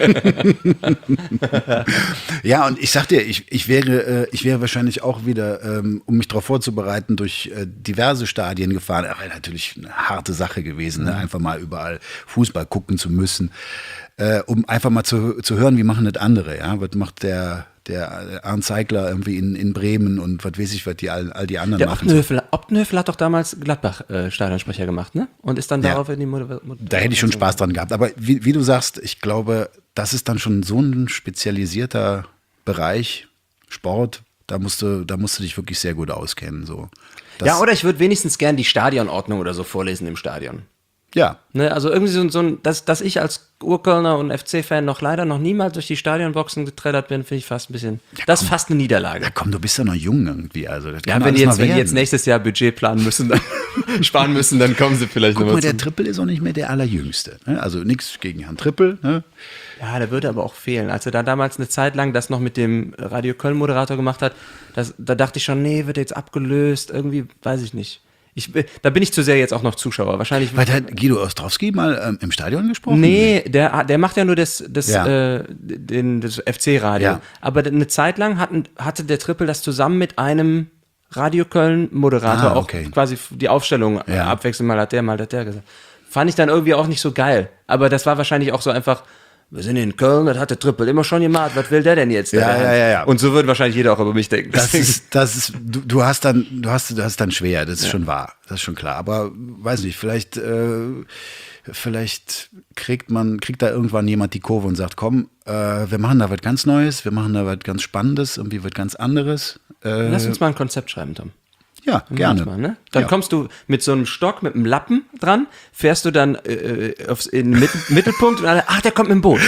Ja, und ich sag dir, ich, ich, wäre, äh, ich wäre wahrscheinlich auch wieder, ähm, um mich darauf vorzubereiten, durch äh, diverse Stadien gefahren. Aber natürlich eine harte Sache gewesen, ne? Einfach mal überall Fußball gucken zu müssen, äh, um einfach mal zu, zu hören, wie machen das andere. Ja? Was macht der, der Arndt Zeigler irgendwie in, in Bremen und was weiß ich, was die all, all die anderen Der machen. Optenhöfel, Optenhöfel hat doch damals Gladbach-Stadionsprecher gemacht, ne? Und ist dann Ja. darauf in die Moder Mod Da hätte ich schon Spaß dran gehabt. Aber wie, wie du sagst, ich glaube, das ist dann schon so ein spezialisierter Bereich, Sport, da musst du, da musst du dich wirklich sehr gut auskennen. So. Das, Ja, oder ich würde wenigstens gern die Stadionordnung oder so vorlesen im Stadion. Ja, Ne, also irgendwie so, so ein, dass, dass ich als Urkölner und F C-Fan noch leider noch niemals durch die Stadionboxen getreddert bin, finde ich fast ein bisschen, das ist fast eine Niederlage. ja, komm, du bist ja noch jung irgendwie. Also, das Ja, kann wenn die, alles jetzt, noch wenn die werden. jetzt nächstes Jahr Budget planen müssen, dann sparen müssen, dann kommen sie vielleicht Guck noch mal, mal der zum. Trippel ist auch nicht mehr der Allerjüngste. Ne? Also nichts gegen Herrn Trippel. Ne? Ja, der würde aber auch fehlen. Als er da damals eine Zeit lang das noch mit dem Radio Köln-Moderator gemacht hat, das, da dachte ich schon, nee, wird er jetzt abgelöst, irgendwie, weiß ich nicht. Ich, da bin ich zu sehr jetzt auch noch Zuschauer. Wahrscheinlich. Weil hat Guido Ostrowski mal ähm, im Stadion gesprochen? Nee, der, der macht ja nur das, das, Ja. äh, den, das F C-Radio. Ja. Aber eine Zeit lang hatten, hatte der Trippel das zusammen mit einem Radio Köln-Moderator Ah, auch okay. quasi die Aufstellung Ja. abwechselnd. Mal hat der, mal hat der gesagt. Fand ich dann irgendwie auch nicht so geil. Aber das war wahrscheinlich auch so einfach, wir sind in Köln, das hat der Trippel immer schon gemacht. Was will der denn jetzt? Ja, Der- ja, ja, ja. Und so wird wahrscheinlich jeder auch über mich denken. Das Deswegen- ist, das ist, du, du hast dann, du hast, du hast dann schwer, das ist schon wahr, das ist schon klar. Aber weiß nicht, vielleicht, äh, vielleicht kriegt man, kriegt da irgendwann jemand die Kurve und sagt, komm, äh, wir machen da was ganz Neues, wir machen da was ganz Spannendes, irgendwie was ganz anderes. Äh, Lass uns mal ein Konzept schreiben, Tom. ja, gerne. Manchmal, ne? Dann Ja. kommst du mit so einem Stock, mit einem Lappen dran, fährst du dann äh, aufs, in den Mit- Mittelpunkt und alle, ach, der kommt mit dem Boot.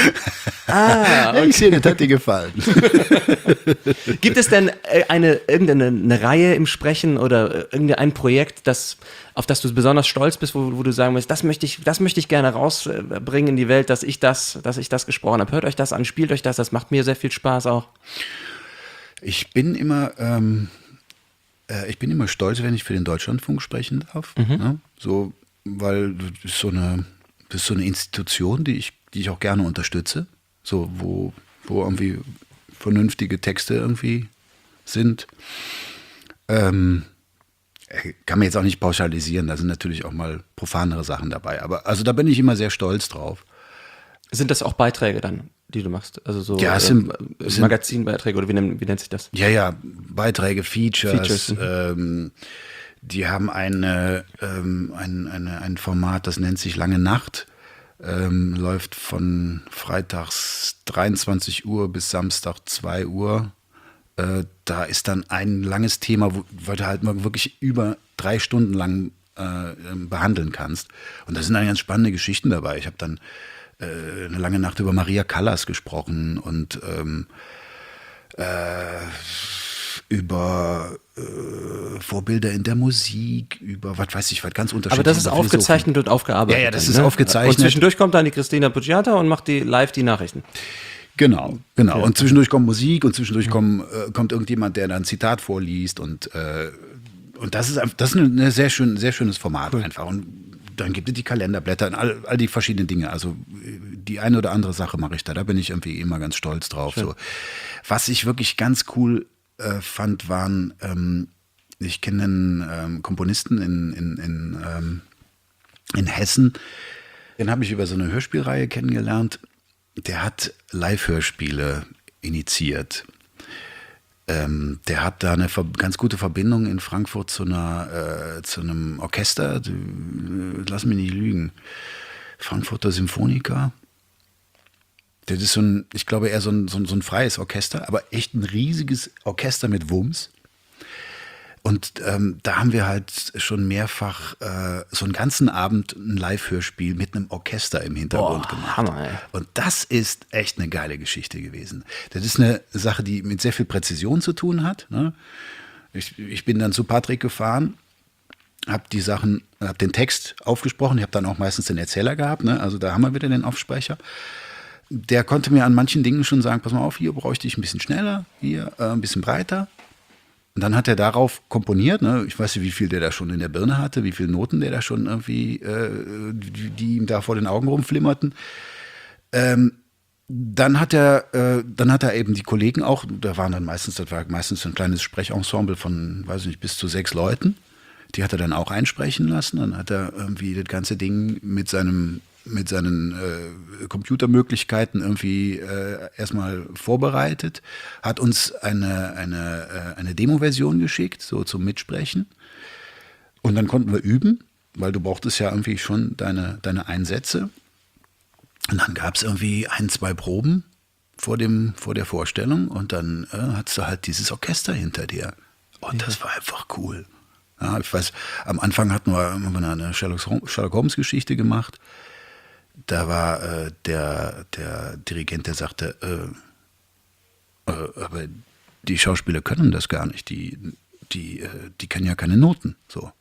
Ah, Ja, ich sehe, das hat dir gefallen. gibt es denn äh, eine, irgendeine eine Reihe im Sprechen oder äh, irgendein Projekt, das, auf das du besonders stolz bist, wo, wo du sagen willst, das möchte ich, das möchte ich gerne rausbringen in die Welt, dass ich das, dass ich das gesprochen habe. Hört euch das an, spielt euch das, das macht mir sehr viel Spaß auch. Ich bin immer, ähm, äh, ich bin immer stolz, wenn ich für den Deutschlandfunk sprechen darf. Ne? So, weil das ist so eine, das ist so eine Institution, die ich, die ich auch gerne unterstütze. So, wo, wo irgendwie vernünftige Texte irgendwie sind. Ähm, kann man jetzt auch nicht pauschalisieren, da sind natürlich auch mal profanere Sachen dabei. Aber also da bin ich immer sehr stolz drauf. Sind das auch Beiträge dann, die du machst? Also so Ja, es äh, sind- äh, es sind- Magazinbeiträge oder wie, nennt- wie nennt sich das? Ja, ja, Beiträge, Features. Features, mhm. ähm, die haben eine, ähm, ein, eine, ein Format, das nennt sich Lange Nacht. Ähm, läuft von freitags dreiundzwanzig Uhr bis Samstag zwei Uhr. Äh, da ist dann ein langes Thema, wo, wo du halt mal wirklich über drei Stunden lang äh, behandeln kannst. Und da sind dann ganz spannende Geschichten dabei. Ich habe dann äh, eine lange Nacht über Maria Callas gesprochen und ähm, äh, über äh, Vorbilder in der Musik, über was weiß ich, was ganz unterschiedliches. Aber das ist über Philosophen. aufgezeichnet und aufgearbeitet. Ja, ja, das dann, ist aufgezeichnet. Und zwischendurch kommt dann die Christina Pucciata und macht die live die Nachrichten. Genau, genau. Ja. Und zwischendurch kommt Musik und zwischendurch ja. kommen, äh, kommt irgendjemand, der dann ein Zitat vorliest und, äh, und das ist einfach, das ist ein sehr, schön, sehr schönes Format cool. einfach. Und dann gibt es die Kalenderblätter und all, all die verschiedenen Dinge. Also die eine oder andere Sache mache ich da. Da bin ich irgendwie immer ganz stolz drauf. So. Was ich wirklich ganz cool äh, fand, waren, ähm, ich kenne einen ähm, Komponisten in, in, in, ähm, in Hessen, den habe ich über so eine Hörspielreihe kennengelernt. Der hat Live-Hörspiele initiiert. Ähm, der hat da eine ver- ganz gute Verbindung in Frankfurt zu, einer, äh, zu einem Orchester. Die, lass mich nicht lügen. Frankfurter Symphoniker. Das ist so ein, ich glaube eher so ein, so ein, so ein freies Orchester, aber echt ein riesiges Orchester mit Wumms. Und ähm, da haben wir halt schon mehrfach äh, so einen ganzen Abend ein Live-Hörspiel mit einem Orchester im Hintergrund Boah, gemacht. Hammer, ey. Und das ist echt eine geile Geschichte gewesen. Das ist eine Sache, die mit sehr viel Präzision zu tun hat. Ne? Ich, ich bin dann zu Patrick gefahren, habe die Sachen, habe den Text aufgesprochen. Ich habe dann auch meistens den Erzähler gehabt. Ne? Also da haben wir wieder den Aufsprecher. Der konnte mir an manchen Dingen schon sagen, pass mal auf, hier bräuchte ich ein bisschen schneller, hier äh, ein bisschen breiter. Und dann hat er darauf komponiert, ne? Ich weiß nicht, wie viel der da schon in der Birne hatte, wie viele Noten der da schon irgendwie, äh, die, die ihm da vor den Augen rumflimmerten. Ähm, dann hat er, äh, dann hat er eben die Kollegen auch, da waren dann meistens, das war meistens ein kleines Sprechensemble von, weiß nicht, bis zu sechs Leuten. Die hat er dann auch einsprechen lassen. Dann hat er irgendwie das ganze Ding mit seinem mit seinen äh, Computermöglichkeiten irgendwie äh, erstmal vorbereitet, hat uns eine, eine, äh, eine Demo-Version geschickt, so zum Mitsprechen. Und dann konnten wir üben, weil du brauchtest ja irgendwie schon deine, deine Einsätze. Und dann gab es irgendwie ein, zwei Proben vor, dem, vor der Vorstellung und dann äh, hattest du halt dieses Orchester hinter dir. Und das war einfach cool. Ja, ich weiß, am Anfang hatten wir, haben wir eine Sherlock Holmes-Geschichte gemacht. Da war äh, der, der Dirigent, der sagte, äh, äh, aber die Schauspieler können das gar nicht, die, die, äh, die kennen ja keine Noten. So.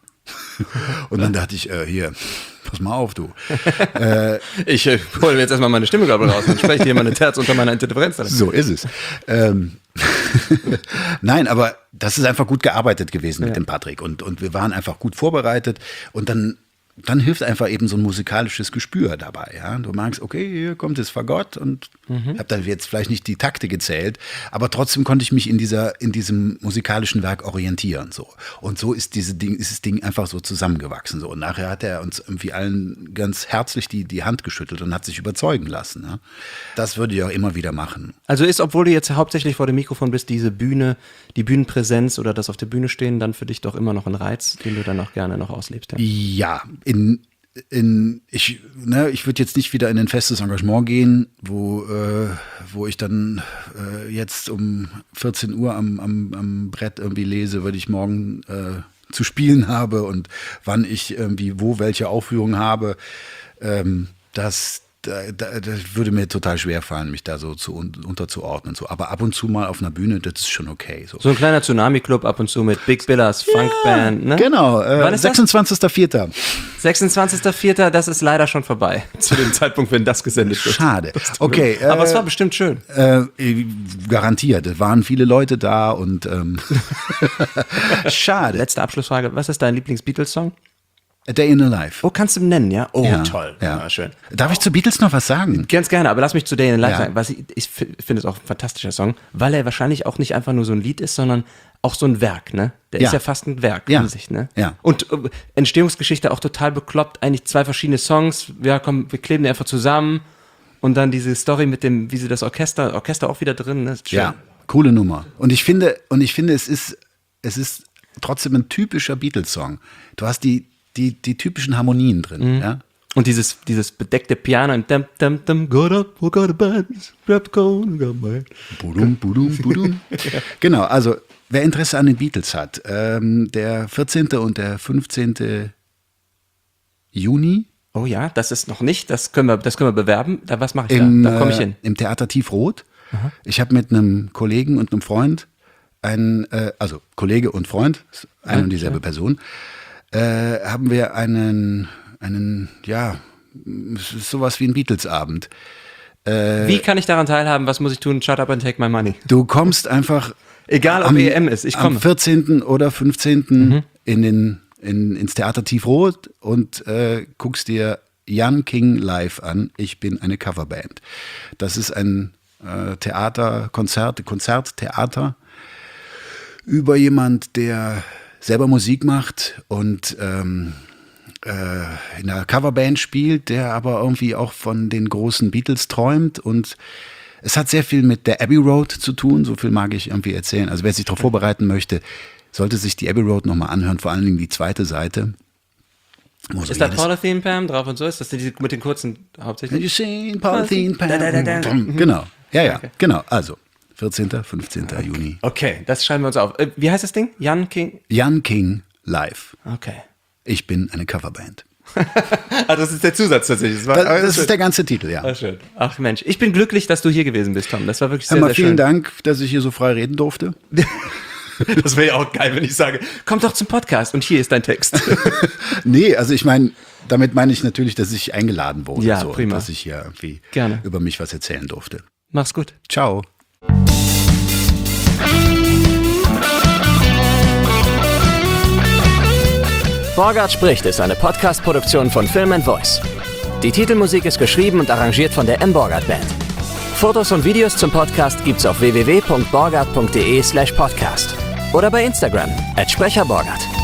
Und dann dachte ich, äh, hier, pass mal auf, du. äh, ich äh, hole mir jetzt erstmal meine Stimmgabel raus und spreche hier mal eine Terz unter meiner Interferenz. So ist es. Ähm, Nein, aber das ist einfach gut gearbeitet gewesen ja. mit dem Patrick und, und wir waren einfach gut vorbereitet und dann Dann hilft einfach eben so ein musikalisches Gespür dabei. Ja? Du merkst, okay, hier kommt das Fagott und mhm. ich habe da jetzt vielleicht nicht die Takte gezählt, aber trotzdem konnte ich mich in dieser in diesem musikalischen Werk orientieren. So. Und so ist, diese Ding, ist das Ding einfach so zusammengewachsen. So. Und nachher hat er uns irgendwie allen ganz herzlich die, die Hand geschüttelt und hat sich überzeugen lassen. Ja? Das würde ich auch immer wieder machen. Also ist, obwohl du jetzt hauptsächlich vor dem Mikrofon bist, diese Bühne, die Bühnenpräsenz oder das auf der Bühne stehen, dann für dich doch immer noch ein Reiz, den du dann auch gerne noch auslebst. Ja, ja. In, in, ich, ne, ich würde jetzt nicht wieder in ein festes Engagement gehen, wo, äh, wo ich dann äh, jetzt um vierzehn Uhr am, am, am Brett irgendwie lese, weil ich morgen äh, zu spielen habe und wann ich irgendwie wo welche Aufführung habe. Ähm, das, da, da, das würde mir total schwer fallen, mich da so zu un, unterzuordnen. So. Aber ab und zu mal auf einer Bühne, das ist schon okay. So, so ein kleiner Tsunami-Club ab und zu mit Big Billers, Funkband. Ja, ne? Genau, äh, sechsundzwanzigster vierter sechsundzwanzigster vierter, das ist leider schon vorbei. Zu dem Zeitpunkt, wenn das gesendet wird. Schade. Okay. Aber äh, es war bestimmt schön. Äh, garantiert. Es waren viele Leute da und ähm, schade. Letzte Abschlussfrage. Was ist dein Lieblings-Beatles-Song? A Day in the Life. Oh, kannst du nennen, ja? Oh, ja, toll. Ja. Ja, schön. Darf ich zu Beatles noch was sagen? Ganz gerne, aber lass mich zu Day in the Life ja. sagen. Was ich ich finde es auch ein fantastischer Song, weil er wahrscheinlich auch nicht einfach nur so ein Lied ist, sondern auch so ein Werk, ne? Der ja. ist ja fast ein Werk ja. in sich, ne? Ja. Und äh, Entstehungsgeschichte auch total bekloppt. Eigentlich zwei verschiedene Songs. Ja, komm, wir kleben die einfach zusammen. Und dann diese Story mit dem, wie sie das Orchester, Orchester auch wieder drin, ne? Ist schön. Ja, coole Nummer. Und ich finde, und ich finde, es ist, es ist trotzdem ein typischer Beatles-Song. Du hast die Die, die typischen Harmonien drin, mhm. ja. Und dieses, dieses bedeckte Piano und dum, dum, dum, got up, got a bed, grabbed cold, got my. Budum, budum, budum. Genau, also wer Interesse an den Beatles hat, ähm, der vierzehnten und der fünfzehnten Juni. Oh ja, das ist noch nicht, das können wir, das können wir bewerben. Da, was mache ich im, da? Da komme ich hin. Äh, Im Theater Tiefrot. Aha. Ich habe mit einem Kollegen und einem Freund, einen, äh, also Kollege und Freund, eine ja, und dieselbe ja. Person, Äh, haben wir einen, einen, ja, es ist sowas wie ein Beatles-Abend. Äh, Wie kann ich daran teilhaben? Was muss ich tun? Shut up and take my money. Du kommst einfach. Egal, ob am, E M ist, ich komme. Am vierzehnten oder fünfzehnten Mhm. in den, in, ins Theater Tiefrot und äh, guckst dir Jan King live an. Ich bin eine Coverband. Das ist ein äh, Theater, Konzert, Konzerttheater über jemand, der selber Musik macht und ähm, äh, in einer Coverband spielt, der aber irgendwie auch von den großen Beatles träumt und es hat sehr viel mit der Abbey Road zu tun, so viel mag ich irgendwie erzählen. Also wer sich darauf vorbereiten möchte, sollte sich die Abbey Road nochmal anhören, vor allen Dingen die zweite Seite. Muss ist da Polythene Pam drauf und so? Ist das die mit den kurzen hauptsächlich? You seen Polythene Pam? Da, da, da, da. Genau, ja, ja, okay. Genau. Also vierzehnten, fünfzehnten Juni. Okay, das schreiben wir uns auf. Wie heißt das Ding? Jan King? Jan King live. Okay. Ich bin eine Coverband. Ah, das ist der Zusatz tatsächlich. Das, war, das, das ist der ganze Titel, ja. Ach, schön. Ach Mensch, ich bin glücklich, dass du hier gewesen bist, Tom. Das war wirklich sehr, Einmal sehr vielen schön. Dank, dass ich hier so frei reden durfte. Das wäre ja auch geil, wenn ich sage, komm doch zum Podcast und hier ist dein Text. Nee, also ich meine, damit meine ich natürlich, dass ich eingeladen wurde. Ja, so, prima. Und dass ich hier irgendwie Gerne. über mich was erzählen durfte. Mach's gut. Ciao. Borgart spricht ist eine Podcast-Produktion von Film and Voice. Die Titelmusik ist geschrieben und arrangiert von der M. Borgart Band. Fotos und Videos zum Podcast gibt's auf w w w punkt borgart punkt d e slash podcast oder bei Instagram at Sprecher Borgart.